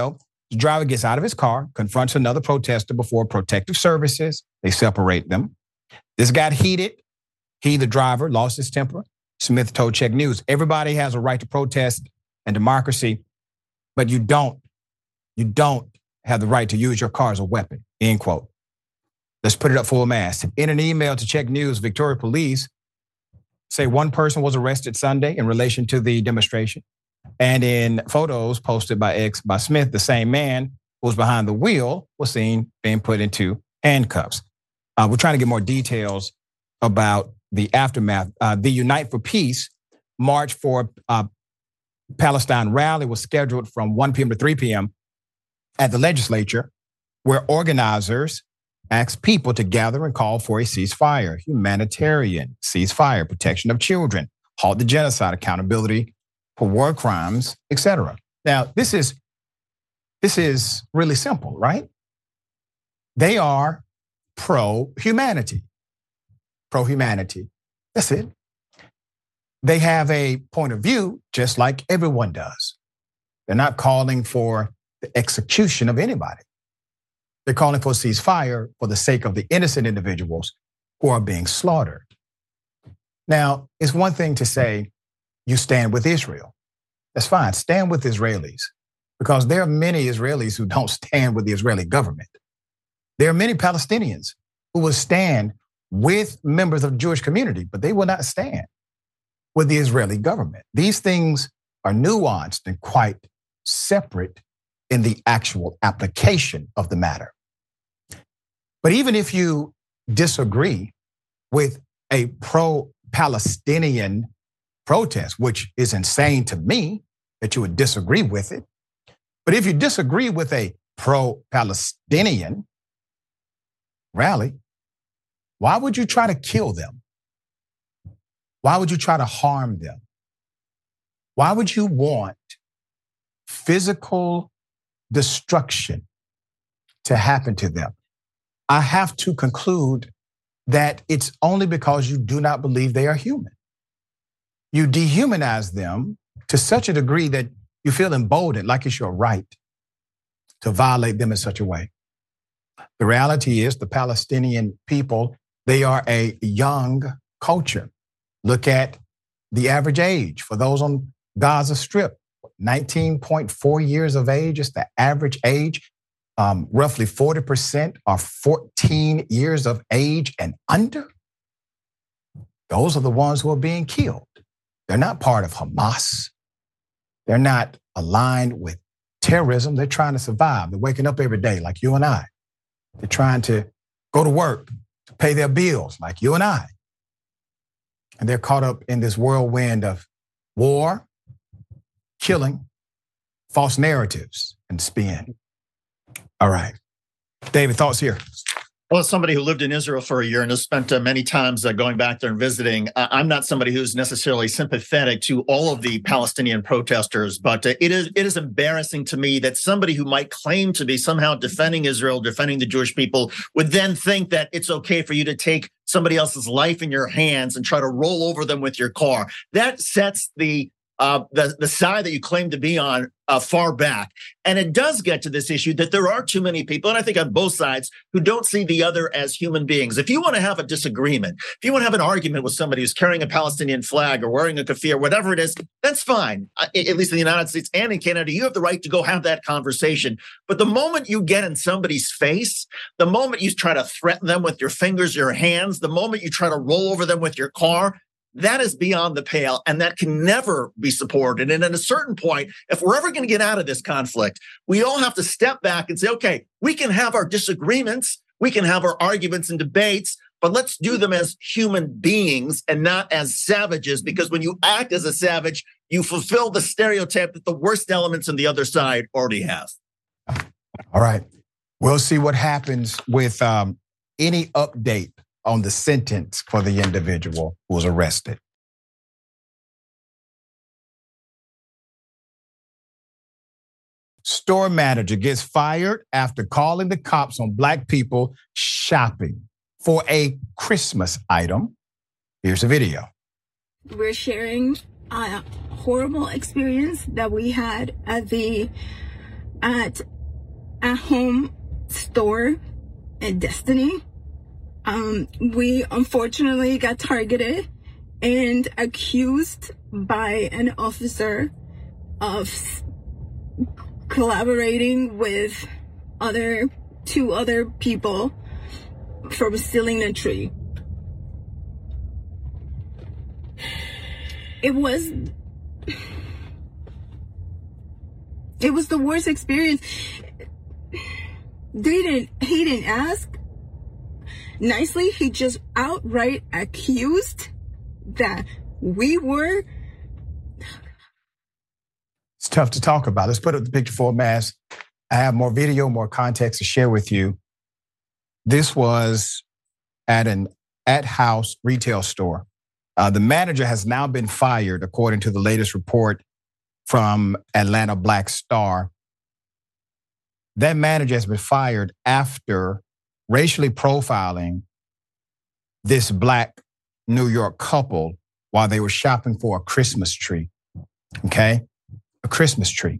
The driver gets out of his car, confronts another protester before protective services. They separate them. This got heated. He, the driver, lost his temper. Smith told Check News, everybody has a right to protest and democracy, but you don't, you don't have the right to use your car as a weapon, end quote. Let's put it up full mass. In an email to Check News, Victoria Police say one person was arrested Sunday in relation to the demonstration. And in photos posted by X by Smith, the same man who was behind the wheel was seen being put into handcuffs. Uh, we're trying to get more details about the aftermath. Uh, the Unite for Peace March for uh, Palestine rally was scheduled from one p.m. to three p.m. at the legislature, where organizers asked people to gather and call for a ceasefire, humanitarian ceasefire, protection of children, halt the genocide, accountability for war crimes, et cetera. Now, this is, this is really simple, right? They are pro-humanity. Pro-humanity. That's it. They have a point of view just like everyone does. They're not calling for the execution of anybody. They're calling for a ceasefire for the sake of the innocent individuals who are being slaughtered. Now, it's one thing to say you stand with Israel. That's fine. Stand with Israelis, because there are many Israelis who don't stand with the Israeli government. There are many Palestinians who will stand with members of the Jewish community, but they will not stand with the Israeli government. These things are nuanced and quite separate in the actual application of the matter. But even if you disagree with a pro-Palestinian protest, which is insane to me that you would disagree with it, but if you disagree with a pro-Palestinian rally, why would you try to kill them? Why would you try to harm them? Why would you want physical destruction to happen to them? I have to conclude that it's only because you do not believe they are human. You dehumanize them to such a degree that you feel emboldened, like it's your right to violate them in such a way. The reality is the Palestinian people, they are a young culture. Look at the average age for those on Gaza Strip. nineteen point four years of age is the average age. Um, roughly forty percent are fourteen years of age and under. Those are the ones who are being killed. They're not part of Hamas. They're not aligned with terrorism. They're trying to survive. They're waking up every day like you and I. They're trying to go to work, to pay their bills like you and I. And they're caught up in this whirlwind of war, killing, false narratives, and spin. All right. David, thoughts here? Well, as somebody who lived in Israel for a year and has spent uh, many times uh, going back there and visiting, uh, I'm not somebody who's necessarily sympathetic to all of the Palestinian protesters, but uh, it is it is embarrassing to me that somebody who might claim to be somehow defending Israel, defending the Jewish people, would then think that it's okay for you to take somebody else's life in your hands and try to roll over them with your car. That sets the Uh, the, the side that you claim to be on uh, far back. And it does get to this issue that there are too many people, and I think on both sides, who don't see the other as human beings. If you want to have a disagreement, if you want to have an argument with somebody who's carrying a Palestinian flag or wearing a keffiyeh or whatever it is, that's fine. Uh, at least in the United States and in Canada, you have the right to go have that conversation. But the moment you get in somebody's face, the moment you try to threaten them with your fingers, your hands, the moment you try to roll over them with your car, that is beyond the pale, and that can never be supported. And at a certain point, if we're ever going to get out of this conflict, we all have to step back and say, okay, we can have our disagreements, we can have our arguments and debates, but let's do them as human beings and not as savages, because when you act as a savage, you fulfill the stereotype that the worst elements on the other side already have. All right. We'll see what happens with um, any update on the sentence for the individual who was arrested. Store manager gets fired after calling the cops on Black people shopping for a Christmas item. Here's a video. We're sharing a horrible experience that we had at the at at-home store at Destiny. Um, we unfortunately got targeted and accused by an officer of collaborating with other two other people from stealing a tree. It was it was the worst experience. They didn't he didn't ask nicely. He just outright accused that we were. It's tough to talk about. Let's put up the picture for mass. I have more video, more context to share with you. This was at an at-house retail store. Uh, the manager has now been fired, according to the latest report from Atlanta Black Star. That manager has been fired after racially profiling this Black New York couple while they were shopping for a Christmas tree. Okay? A Christmas tree.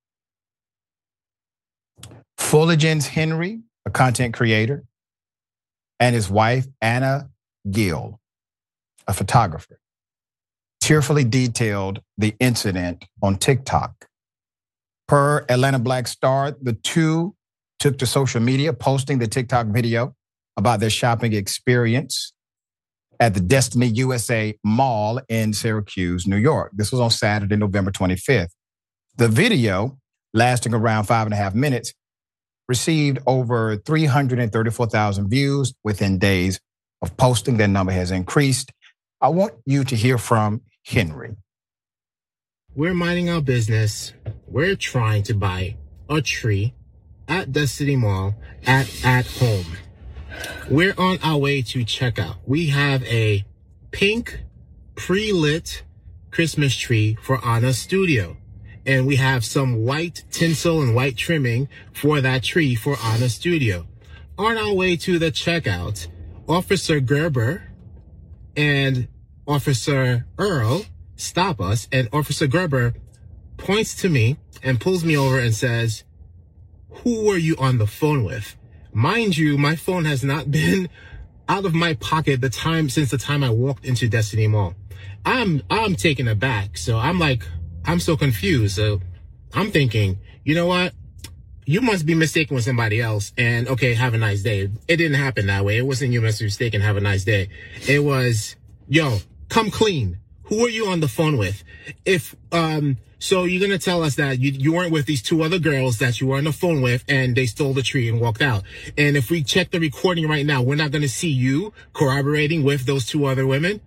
Fullergens Henry, a content creator, and his wife, Anna Gill, a photographer, tearfully detailed the incident on TikTok. Per Atlanta Black Star, the two took to social media, posting the TikTok video about their shopping experience at the Destiny U S A Mall in Syracuse, New York. This was on Saturday, November twenty-fifth. The video, lasting around five and a half minutes, received over three hundred thirty-four thousand views within days of posting. That number has increased. I want you to hear from Henry. We're minding our business. We're trying to buy a tree at Destiny Mall at at home. We're on our way to checkout. We have a pink pre-lit Christmas tree for Anna Studio. And we have some white tinsel and white trimming for that tree for Anna Studio. On our way to the checkout, Officer Gerber and Officer Earl stop us, and Officer Gerber points to me and pulls me over and says, "Who were you on the phone with?" Mind you, my phone has not been out of my pocket the time since the time I walked into Destiny Mall. I'm I'm taken aback. So I'm like, I'm so confused. So I'm thinking, you know what? You must be mistaken with somebody else. And okay, have a nice day. It didn't happen that way. It wasn't you must be mistaken, have a nice day. It was, yo, come clean. Who are you on the phone with? If, um, so you're going to tell us that you, you weren't with these two other girls that you were on the phone with and they stole the tree and walked out. And if we check the recording right now, we're not going to see you corroborating with those two other women.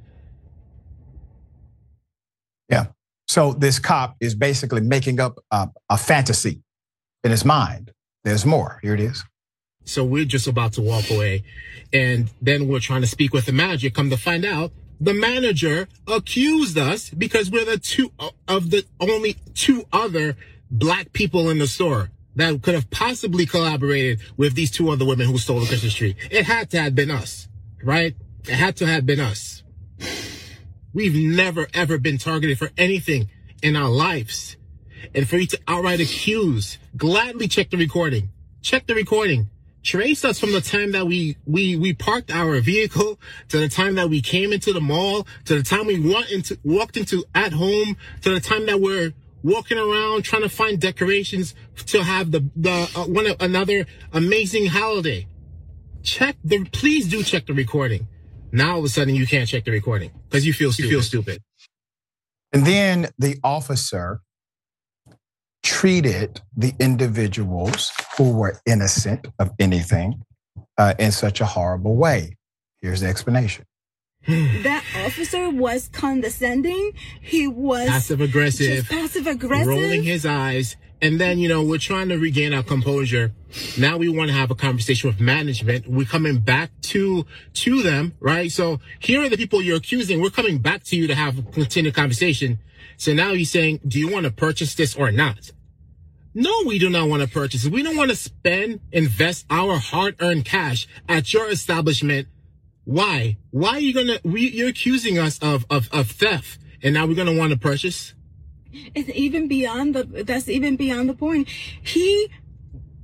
Yeah. So this cop is basically making up a, a fantasy in his mind. There's more. Here it is. So we're just about to walk away. And then we're trying to speak with the manager. Come to find out, the manager accused us because we're the two of the only two other Black people in the store that could have possibly collaborated with these two other women who stole the Christmas tree. It had to have been us, right? It had to have been us. We've never, ever been targeted for anything in our lives. And for you to outright accuse, gladly check the recording. Check the recording. Trace us from the time that we, we, we parked our vehicle to the time that we came into the mall, to the time we walked into, walked into at home, to the time that we're walking around trying to find decorations to have the, the, uh, one, another amazing holiday. Check the, please do check the recording. Now all of a sudden you can't check the recording because you feel, you feel stupid. And then the officer treated the individuals who were innocent of anything uh, in such a horrible way. Here's the explanation. That officer was condescending. He was passive aggressive, passive aggressive, rolling his eyes. And then, you know, we're trying to regain our composure. Now we want to have a conversation with management. We're coming back to, to them, right? So here are the people you're accusing. We're coming back to you to have a continued conversation. So now he's saying, do you want to purchase this or not? No, we do not want to purchase it. We don't want to spend, invest our hard-earned cash at your establishment. Why? Why are you going to, you're accusing us of, of, of theft, and now we're going to want to purchase? It's even beyond the, that's even beyond the point. He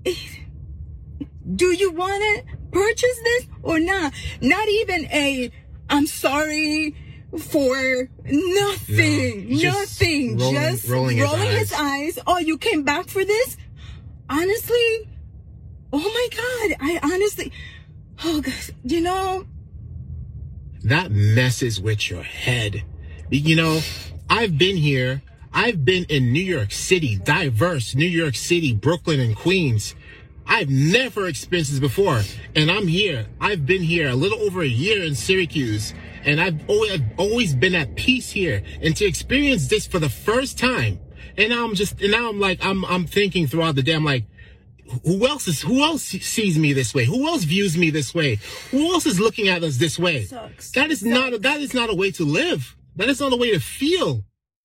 do you want to purchase this or not? Not even a, I'm sorry for nothing, no, nothing. Rolling, just rolling, rolling his, his eyes. Oh, you came back for this? Honestly, oh my God, I honestly, oh God, you know. That messes with your head. You know, I've been here. I've been in New York City, diverse New York City, Brooklyn and Queens. I've never experienced this before. And I'm here. I've been here a little over a year in Syracuse. And I've always, I've always been at peace here. And to experience this for the first time. And now I'm just, and now I'm like, I'm, I'm thinking throughout the day, I'm like, who else is, who else sees me this way? Who else views me this way? Who else is looking at us this way? Sucks. That is not, that is not a way to live. That is not a way to feel.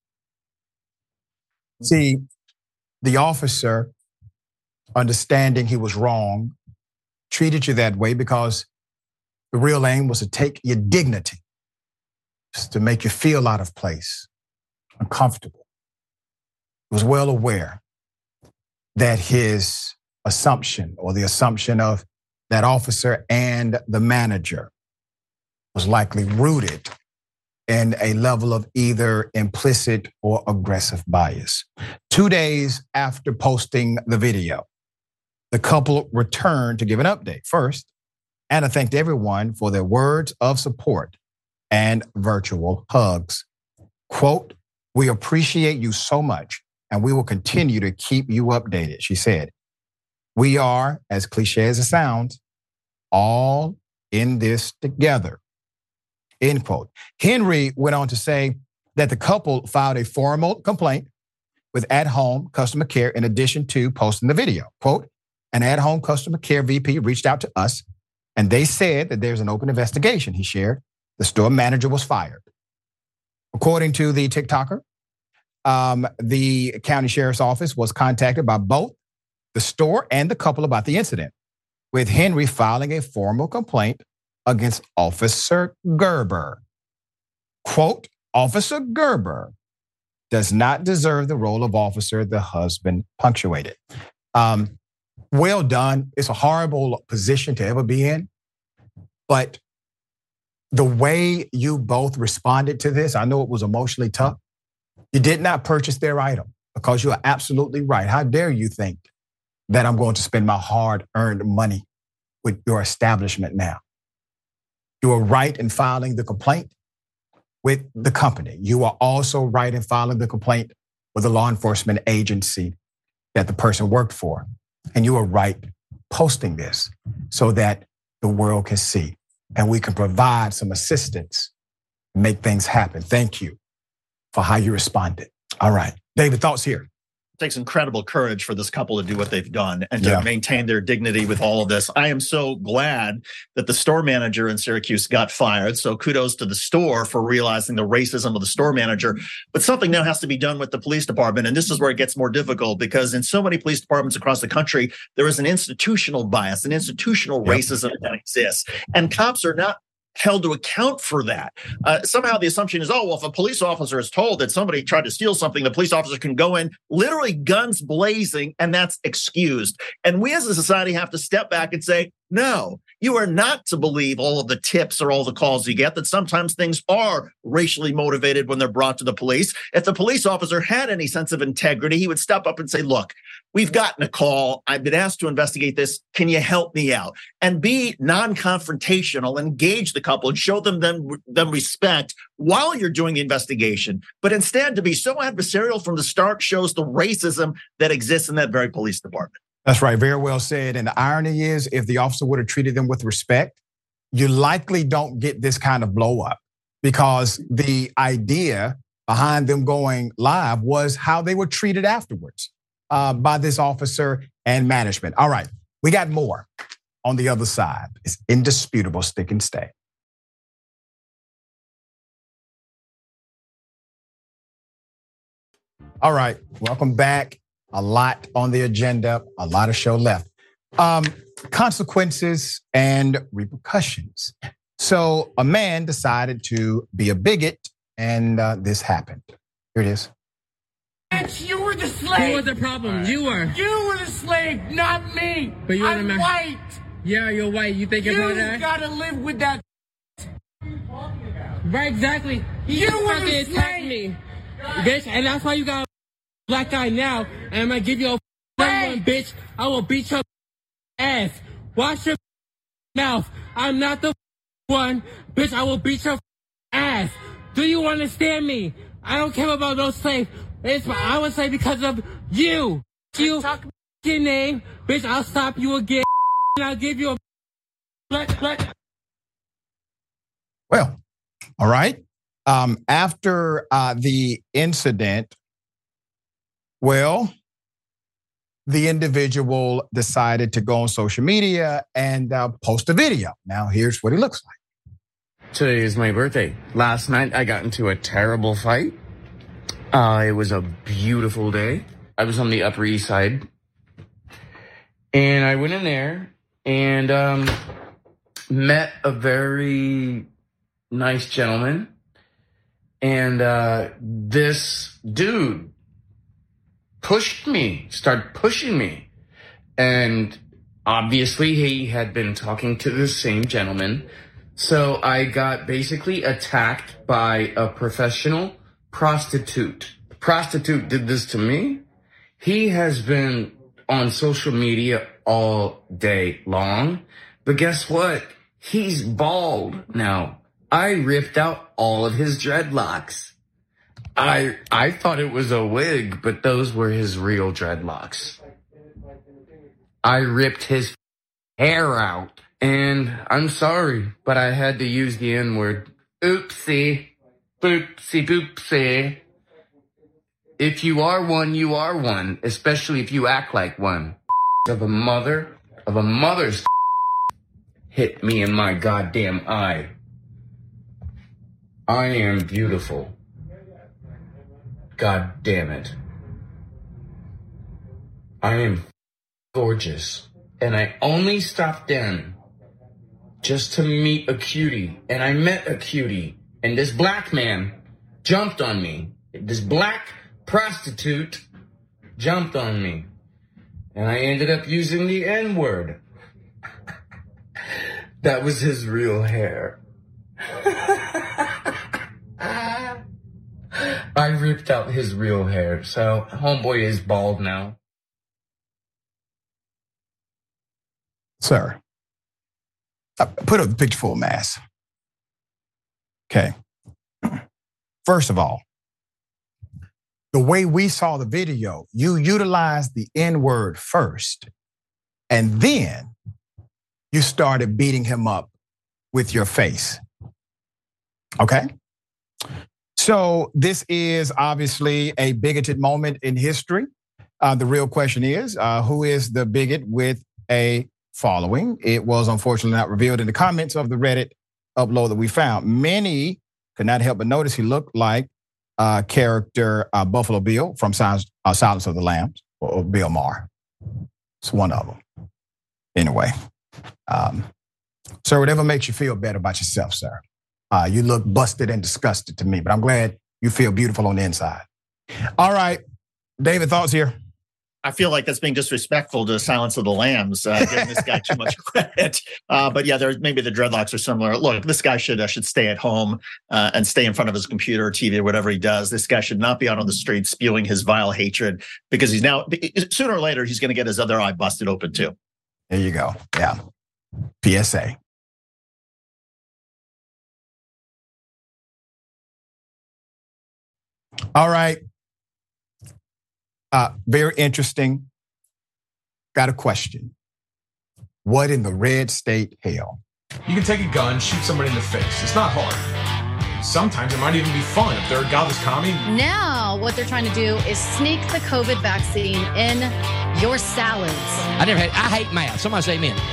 See, the officer, understanding he was wrong, treated you that way because the real aim was to take your dignity, just to make you feel out of place, uncomfortable. He was well aware that his assumption or the assumption of that officer and the manager was likely rooted in a level of either implicit or aggressive bias. Two days after posting the video, the couple returned to give an update. First, Anna thanked everyone for their words of support and virtual hugs. Quote, "We appreciate you so much, and we will continue to keep you updated," she said. "We are, as cliche as it sounds, all in this together." End quote. Henry went on to say that the couple filed a formal complaint with At Home Customer Care in addition to posting the video. Quote, "An At Home Customer Care V P reached out to us and they said that there's an open investigation," he shared. "The store manager was fired." According to the TikToker, um, the county sheriff's office was contacted by both the store and the couple about the incident, with Henry filing a formal complaint against Officer Gerber. Quote, "Officer Gerber does not deserve the role of officer," the husband punctuated. Um, well done. It's a horrible position to ever be in. But the way you both responded to this, I know it was emotionally tough. You did not purchase their item because you are absolutely right. How dare you think that I'm going to spend my hard-earned money with your establishment now? You are right in filing the complaint with the company. You are also right in filing the complaint with the law enforcement agency that the person worked for. And you are right posting this so that the world can see and we can provide some assistance, make things happen. Thank you for how you responded. All right, David, thoughts here? It takes incredible courage for this couple to do what they've done and to Yeah. maintain their dignity with all of this. I am so glad that the store manager in Syracuse got fired. So kudos to the store for realizing the racism of the store manager. But something now has to be done with the police department. And this is where it gets more difficult because in so many police departments across the country, there is an institutional bias, an institutional Yep. racism that exists. And cops are not held to account for that. Uh, somehow the assumption is, oh, well, if a police officer is told that somebody tried to steal something, the police officer can go in literally guns blazing and that's excused. And we as a society have to step back and say, no, you are not to believe all of the tips or all the calls you get, that sometimes things are racially motivated when they're brought to the police. If the police officer had any sense of integrity, he would step up and say, look, we've gotten a call. I've been asked to investigate this. Can you help me out? And be non-confrontational, engage the couple and show them, them, them respect while you're doing the investigation. But instead, to be so adversarial from the start shows the racism that exists in that very police department. That's right, very well said. And the irony is, if the officer would have treated them with respect, you likely don't get this kind of blow up because the idea behind them going live was how they were treated afterwards uh, by this officer and management. All right, we got more on the other side. It's indisputable, stick and stay. All right, welcome back. A lot on the agenda, a lot of show left. Um, consequences and repercussions. So a man decided to be a bigot and uh, this happened. Here it is. Bitch, you were the slave. Who was the problem? Right. You were. You were the slave, not me. But you're I'm the white. Yeah, you're white. You think you're you part of that? You gotta live with that. Right, exactly. He you just were fucking the attacked slave. me. Bitch, and that's why you got a black guy now, and I'm gonna give you a one, bitch. I will beat your ass. Wash your mouth. I'm not the one, bitch. I will beat your ass. Do you understand me? I don't care about those slaves. It's I would say because of you. You your name, bitch. I'll stop you again, and I'll give you a black black. Well, all right. Um, after uh, the incident, well, the individual decided to go on social media and uh, post a video. Now, here's what he looks like. Today is my birthday. Last night, I got into a terrible fight. Uh, it was a beautiful day. I was on the Upper East Side. And I went in there and um, met a very nice gentleman. And uh, this dude pushed me, started pushing me. And obviously he had been talking to the same gentleman. So I got basically attacked by a professional prostitute. The prostitute did this to me. He has been on social media all day long. But guess what? He's bald now. I ripped out all of his dreadlocks. I I thought it was a wig, but those were his real dreadlocks. I ripped his hair out. And I'm sorry, but I had to use the N-word. Oopsie. Boopsie boopsie. If you are one, you are one. Especially if you act like one. Of a mother, of a mother's hit me in my goddamn eye. I am beautiful. God damn it. I am gorgeous. And I only stopped in just to meet a cutie. And I met a cutie. And this black man jumped on me. This black prostitute jumped on me. And I ended up using the N-word. That was his real hair. I ripped out his real hair. So homeboy is bald now. Sir, put up the picture full mask. Okay. First of all, the way we saw the video, you utilized the N-word first, and then you started beating him up with your face. Okay? So this is obviously a bigoted moment in history. Uh, the real question is, uh, who is the bigot with a following? It was unfortunately not revealed in the comments of the Reddit upload that we found. Many could not help but notice he looked like uh, character uh, Buffalo Bill from Silence, uh, Silence of the Lambs, or Bill Maher. It's one of them. Anyway, um, sir, whatever makes you feel better about yourself, sir. Uh, you look busted and disgusted to me, but I'm glad you feel beautiful on the inside. All right, David, thoughts here? I feel like that's being disrespectful to Silence of the Lambs, uh, giving this guy too much credit. Uh, but yeah, there maybe the dreadlocks are similar. Look, this guy should uh, should stay at home uh, and stay in front of his computer or T V or whatever he does. This guy should not be out on the street spewing his vile hatred, because he's now, sooner or later, he's going to get his other eye busted open too. There you go. Yeah. P S A. All right. Uh, very interesting. Got a question. What in the red state hell? You can take a gun, shoot somebody in the face. It's not hard. Sometimes it might even be fun if they're a godless commie. Now, what they're trying to do is sneak the COVID vaccine in your salads. I never had, I hate math. Somebody say amen.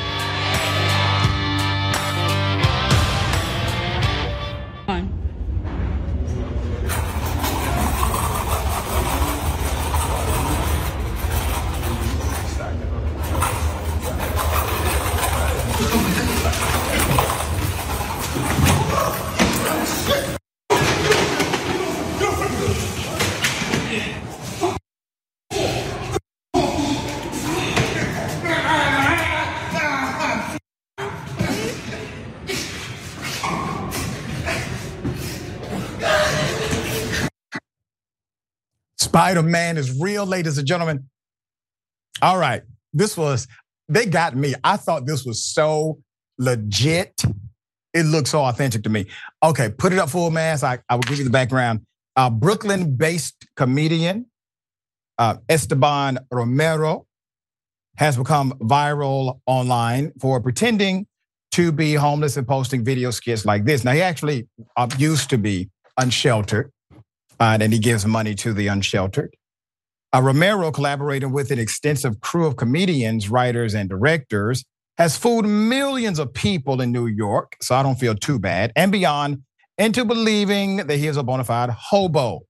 Spider-Man is real, ladies and gentlemen. All right, this was, they got me. I thought this was so legit. It looked so authentic to me. Okay, put it up full mass. I, I will give you the background. Uh, Brooklyn-based comedian uh, Esteban Romero has become viral online for pretending to be homeless and posting video skits like this. Now, he actually uh, used to be unsheltered, uh, and he gives money to the unsheltered. Uh, Romero, collaborating with an extensive crew of comedians, writers, and directors, has fooled millions of people in New York, so I don't feel too bad, and beyond, into believing that he is a bona fide hobo.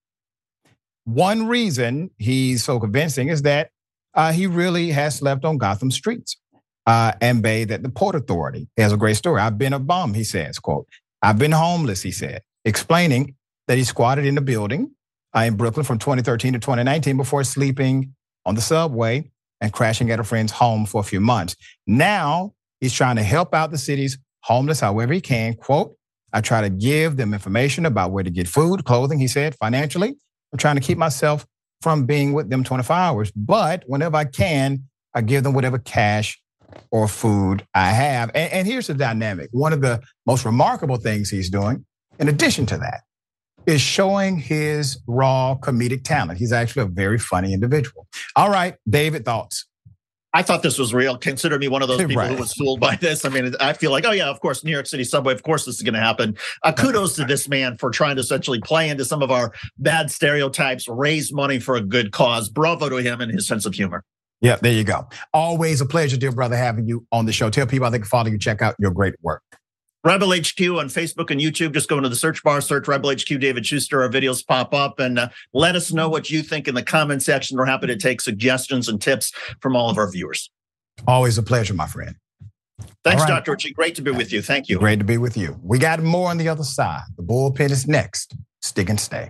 One reason he's so convincing is that uh, he really has slept on Gotham streets uh, and bathed at the Port Authority. He has a great story. I've been a bum, he says, quote, I've been homeless, he said, explaining that he squatted in the building uh, in Brooklyn from twenty thirteen to twenty nineteen before sleeping on the subway and crashing at a friend's home for a few months. Now he's trying to help out the city's homeless however he can. Quote, I try to give them information about where to get food, clothing, he said, financially. I'm trying to keep myself from being with them twenty-four hours. But whenever I can, I give them whatever cash or food I have. And, and here's the dynamic. One of the most remarkable things he's doing, in addition to that, is showing his raw comedic talent. He's actually a very funny individual. All right, David, thoughts? I thought this was real. Consider me one of those people Right. who was fooled by this. I mean, I feel like, oh yeah, of course, New York City subway, of course this is going to happen. Uh, kudos to this man for trying to essentially play into some of our bad stereotypes, raise money for a good cause. Bravo to him and his sense of humor. Yeah, there you go. Always a pleasure, dear brother, having you on the show. Tell people how they can follow you, check out your great work. Rebel H Q on Facebook and YouTube. Just go into the search bar, search Rebel H Q David Schuster. Our videos pop up, and uh, let us know what you think in the comment section. We're happy to take suggestions and tips from all of our viewers. Always a pleasure, my friend. Thanks, All right. Doctor G. Great to be with you. Thank you. Great to be with you. We got more on the other side. The bullpen is next. Stick and stay.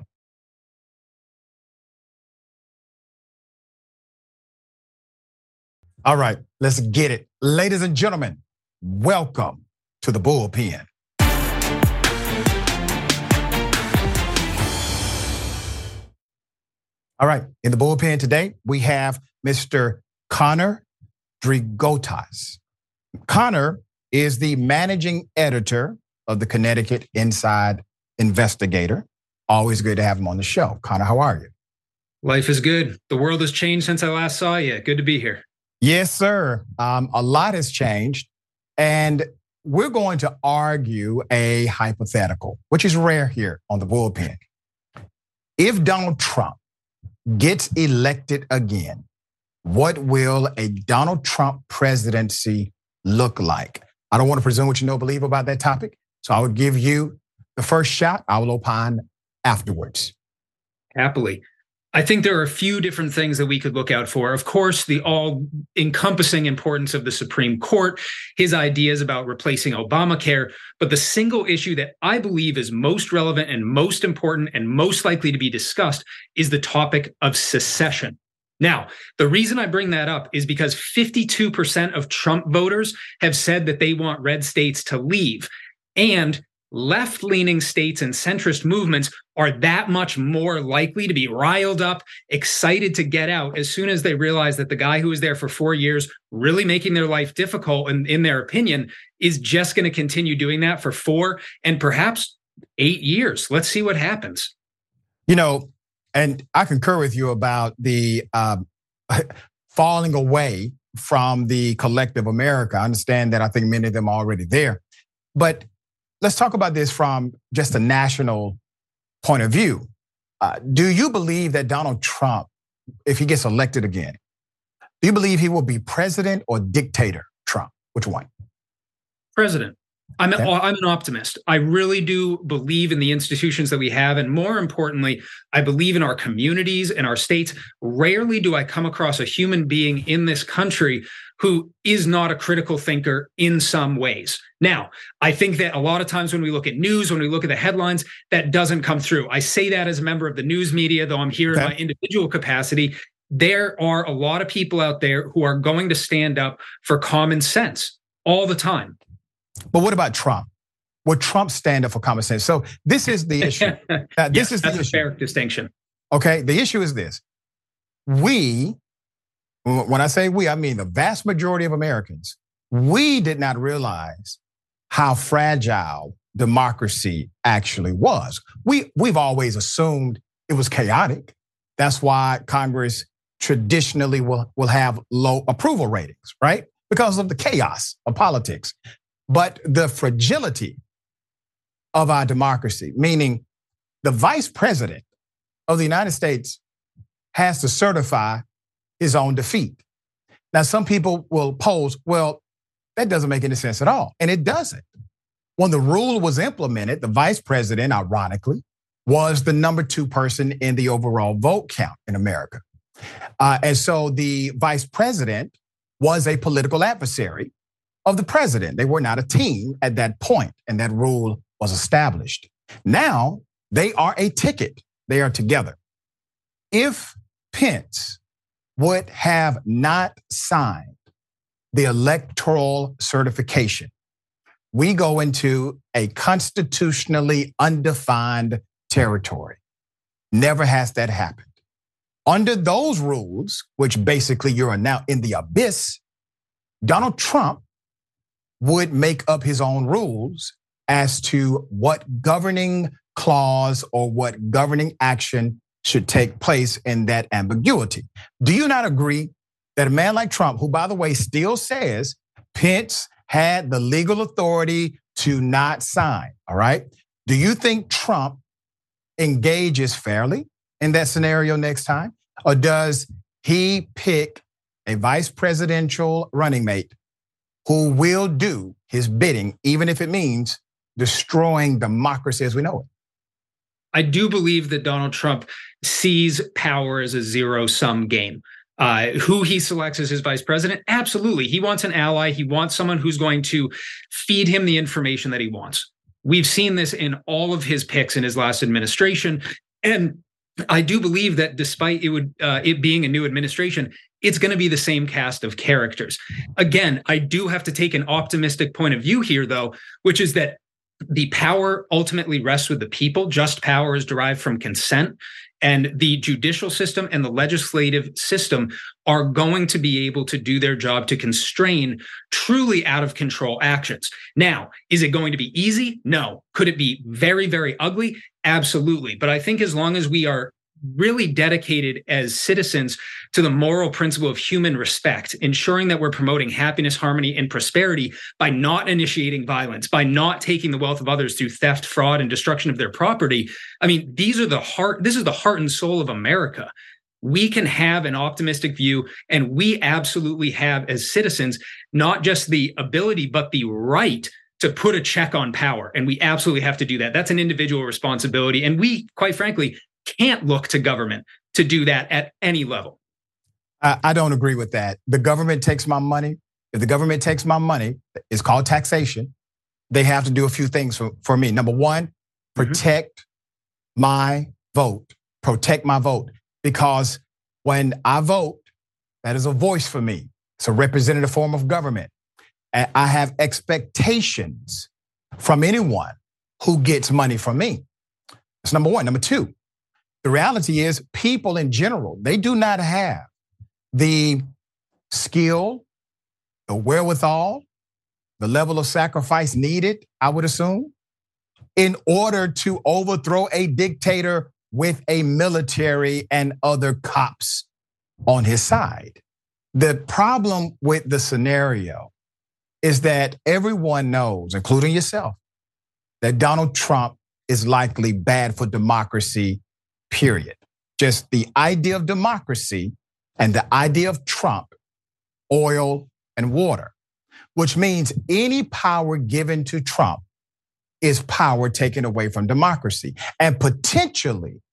All right, let's get it. Ladies and gentlemen, welcome to the bullpen. All right, in the bullpen today, we have Mister Connor Drigotas. Connor is the managing editor of the Connecticut Inside Investigator. Always good to have him on the show. Connor, how are you? Life is good. The world has changed since I last saw you. Good to be here. Yes, sir. Um, a lot has changed. And we're going to argue a hypothetical, which is rare here on the bullpen. If Donald Trump gets elected again, what will a Donald Trump presidency look like? I don't want to presume what you know, believe about that topic. So I would give you the first shot. I will opine afterwards. Happily. I think there are a few different things that we could look out for. Of course, the all-encompassing importance of the Supreme Court, his ideas about replacing Obamacare. But the single issue that I believe is most relevant and most important and most likely to be discussed is the topic of secession. Now, the reason I bring that up is because fifty-two percent of Trump voters have said that they want red states to leave. And left-leaning states and centrist movements are that much more likely to be riled up, excited to get out as soon as they realize that the guy who was there for four years, really making their life difficult, and in their opinion, is just going to continue doing that for four and perhaps eight years. Let's see what happens. You know, and I concur with you about the um, falling away from the collective America. I understand that. I think many of them are already there. But let's talk about this from just a national point of view. Uh, do you believe that Donald Trump, if he gets elected again, do you believe he will be president or dictator Trump? Which one? President. I'm, Okay. I'm an optimist. I really do believe in the institutions that we have. And more importantly, I believe in our communities and our states. Rarely do I come across a human being in this country who is not a critical thinker in some ways. Now, I think that a lot of times when we look at news, when we look at the headlines, that doesn't come through. I say that as a member of the news media, though I'm here Okay. in my individual capacity. There are a lot of people out there who are going to stand up for common sense all the time. But what about Trump? Would Trump stand up for common sense? So this is the issue. Uh, this Yes, is the that's a issue. fair distinction. Okay, the issue is this. We, when I say we, I mean the vast majority of Americans, we did not realize how fragile democracy actually was. We, we've always assumed it was chaotic. That's why Congress traditionally will, will have low approval ratings, right? Because of the chaos of politics. But the fragility of our democracy, meaning the vice president of the United States has to certify his own defeat. Now, some people will pose, well, that doesn't make any sense at all. And it doesn't. When the rule was implemented, the vice president, ironically, was the number two person in the overall vote count in America. Uh, and so the vice president was a political adversary of the president. They were not a team at that point, and that rule was established. Now, they are a ticket. They are together. If Pence would have not signed the electoral certification, we go into a constitutionally undefined territory. Never has that happened. Under those rules, which basically you're now in the abyss, Donald Trump would make up his own rules as to what governing clause or what governing action should take place in that ambiguity. Do you not agree that a man like Trump, who by the way still says Pence had the legal authority to not sign, all right? Do you think Trump engages fairly in that scenario next time? Or does he pick a vice presidential running mate who will do his bidding, even if it means destroying democracy as we know it? I do believe that Donald Trump sees power as a zero-sum game. Uh, who he selects as his vice president, absolutely. He wants an ally. He wants someone who's going to feed him the information that he wants. We've seen this in all of his picks in his last administration. And I do believe that despite it would uh, it being a new administration, it's going to be the same cast of characters. Again, I do have to take an optimistic point of view here, though, which is that the power ultimately rests with the people. Just power is derived from consent. And the judicial system and the legislative system are going to be able to do their job to constrain truly out of control actions. Now, is it going to be easy? No. Could it be very, very ugly? Absolutely. But I think as long as we are really dedicated as citizens to the moral principle of human respect, ensuring that we're promoting happiness, harmony, and prosperity by not initiating violence, by not taking the wealth of others through theft, fraud, and destruction of their property. I mean, these are the heart, this is the heart and soul of America. We can have an optimistic view, and we absolutely have, as citizens, not just the ability, but the right to put a check on power. And we absolutely have to do that. That's an individual responsibility. And we, quite frankly, can't look to government to do that at any level. I don't agree with that. The government takes my money. If the government takes my money, it's called taxation. They have to do a few things for, for me. Number one, protect mm-hmm. my vote. Protect my vote. Because when I vote, that is a voice for me. It's a representative form of government. And I have expectations from anyone who gets money from me. That's number one. Number two, the reality is people in general, they do not have the skill, the wherewithal, the level of sacrifice needed, I would assume, in order to overthrow a dictator with a military and other cops on his side. The problem with the scenario is that everyone knows, including yourself, that Donald Trump is likely bad for democracy, period. Just the idea of democracy and the idea of Trump, oil and water, which means any power given to Trump is power taken away from democracy. And potentially,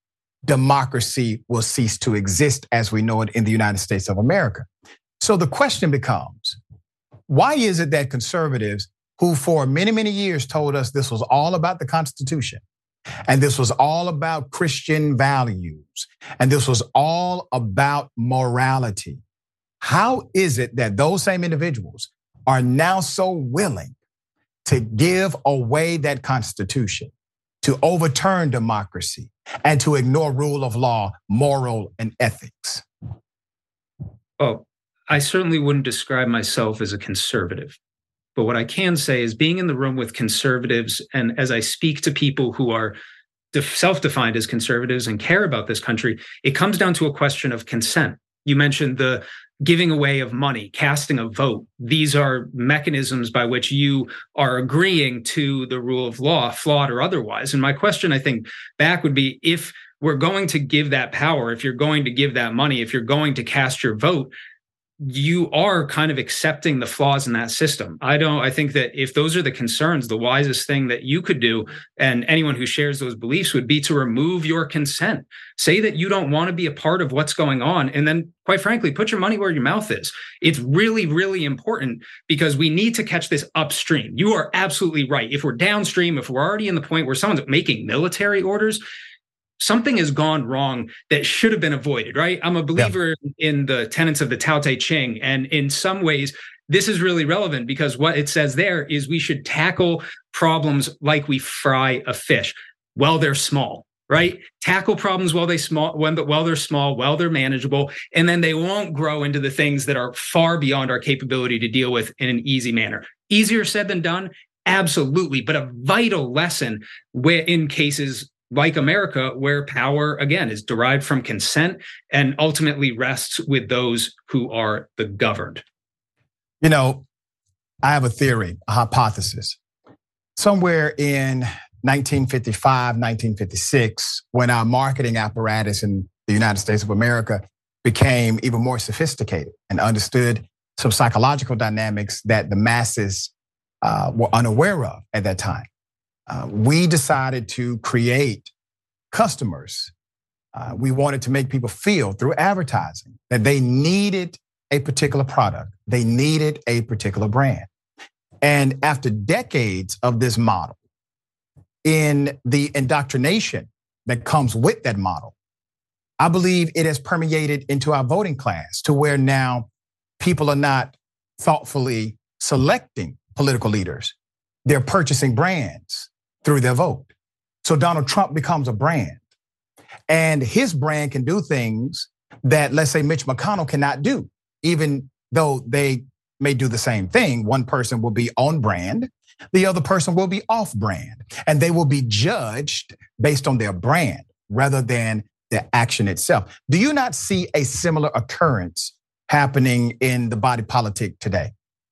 democracy will cease to exist as we know it in the United States of America. So the question becomes, why is it that conservatives who for many, many years told us this was all about the Constitution, and this was all about Christian values, and this was all about morality, how is it that those same individuals are now so willing to give away that Constitution, to overturn democracy, and to ignore rule of law, moral, and ethics? Well, I certainly wouldn't describe myself as a conservative. But what I can say is being in the room with conservatives, and as I speak to people who are self-defined as conservatives and care about this country, it comes down to a question of consent. You mentioned the giving away of money, casting a vote. These are mechanisms by which you are agreeing to the rule of law, flawed or otherwise. And my question, I think, back would be, if we're going to give that power, if you're going to give that money, if you're going to cast your vote, you are kind of accepting the flaws in that system. I don't, I think that if those are the concerns, the wisest thing that you could do, and anyone who shares those beliefs, would be to remove your consent. Say that you don't want to be a part of what's going on. And then, quite frankly, put your money where your mouth is. It's really, really important, because we need to catch this upstream. You are absolutely right. If we're downstream, if we're already in the point where someone's making military orders, something has gone wrong that should have been avoided, right? I'm a believer yeah. in the tenets of the Tao Te Ching. And in some ways, this is really relevant, because what it says there is we should tackle problems like we fry a fish while they're small, right? Tackle problems while they small, when, while they're small, while they're manageable, and then they won't grow into the things that are far beyond our capability to deal with in an easy manner. Easier said than done, absolutely, but a vital lesson where in cases like America, where power, again, is derived from consent and ultimately rests with those who are the governed. You know, I have a theory, a hypothesis. Somewhere in nineteen fifty-five, nineteen fifty-six, when our marketing apparatus in the United States of America became even more sophisticated and understood some psychological dynamics that the masses uh, were unaware of at that time. Uh, we decided to create customers. Uh, we wanted to make people feel through advertising that they needed a particular product. They needed a particular brand. And after decades of this model, in the indoctrination that comes with that model, I believe it has permeated into our voting class, to where now people are not thoughtfully selecting political leaders. They're purchasing brands through their vote. So Donald Trump becomes a brand, and his brand can do things that, let's say, Mitch McConnell cannot do, even though they may do the same thing. One person will be on brand, the other person will be off brand, and they will be judged based on their brand rather than the action itself. Do you not see a similar occurrence happening in the body politic today?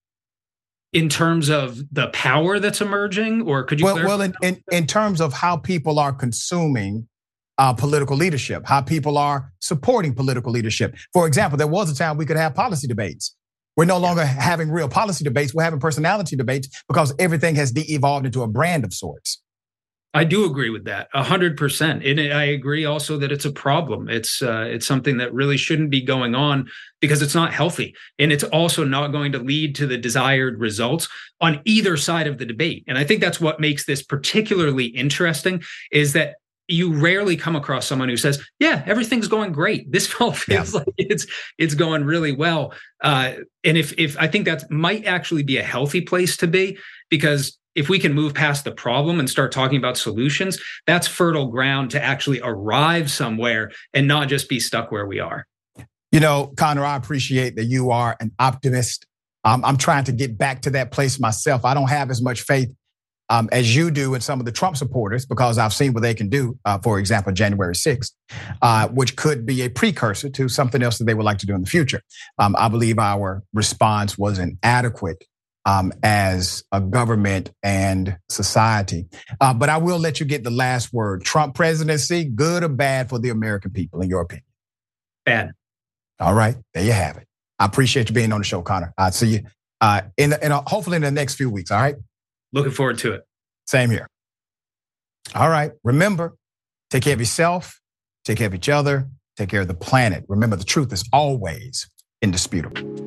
In terms of the power that's emerging, or could you well, clarify? well, in, in, in terms of how people are consuming uh, political leadership, how people are supporting political leadership. For example, there was a time we could have policy debates. We're no longer having real policy debates. We're having personality debates, because everything has de-evolved into a brand of sorts. I do agree with that, a hundred percent. And I agree also that it's a problem. It's uh, it's something that really shouldn't be going on, because it's not healthy. And it's also not going to lead to the desired results on either side of the debate. And I think that's what makes this particularly interesting, is that you rarely come across someone who says, yeah, everything's going great. This all feels yeah. like it's it's going really well. Uh, and if if I think that might actually be a healthy place to be, because if we can move past the problem and start talking about solutions, that's fertile ground to actually arrive somewhere and not just be stuck where we are. You know, Connor, I appreciate that you are an optimist. Um, I'm trying to get back to that place myself. I don't have as much faith um, as you do in some of the Trump supporters, because I've seen what they can do, uh, for example, January sixth, uh, which could be a precursor to something else that they would like to do in the future. Um, I believe our response was inadequate Um, as a government and society. Uh, but I will let you get the last word. Trump presidency, good or bad for the American people, in your opinion? Bad. All right, there you have it. I appreciate you being on the show, Connor. I'll see you uh, in, in a, hopefully in the next few weeks, all right? Looking forward to it. Same here. All right, remember, take care of yourself, take care of each other, take care of the planet. Remember, the truth is always indisputable.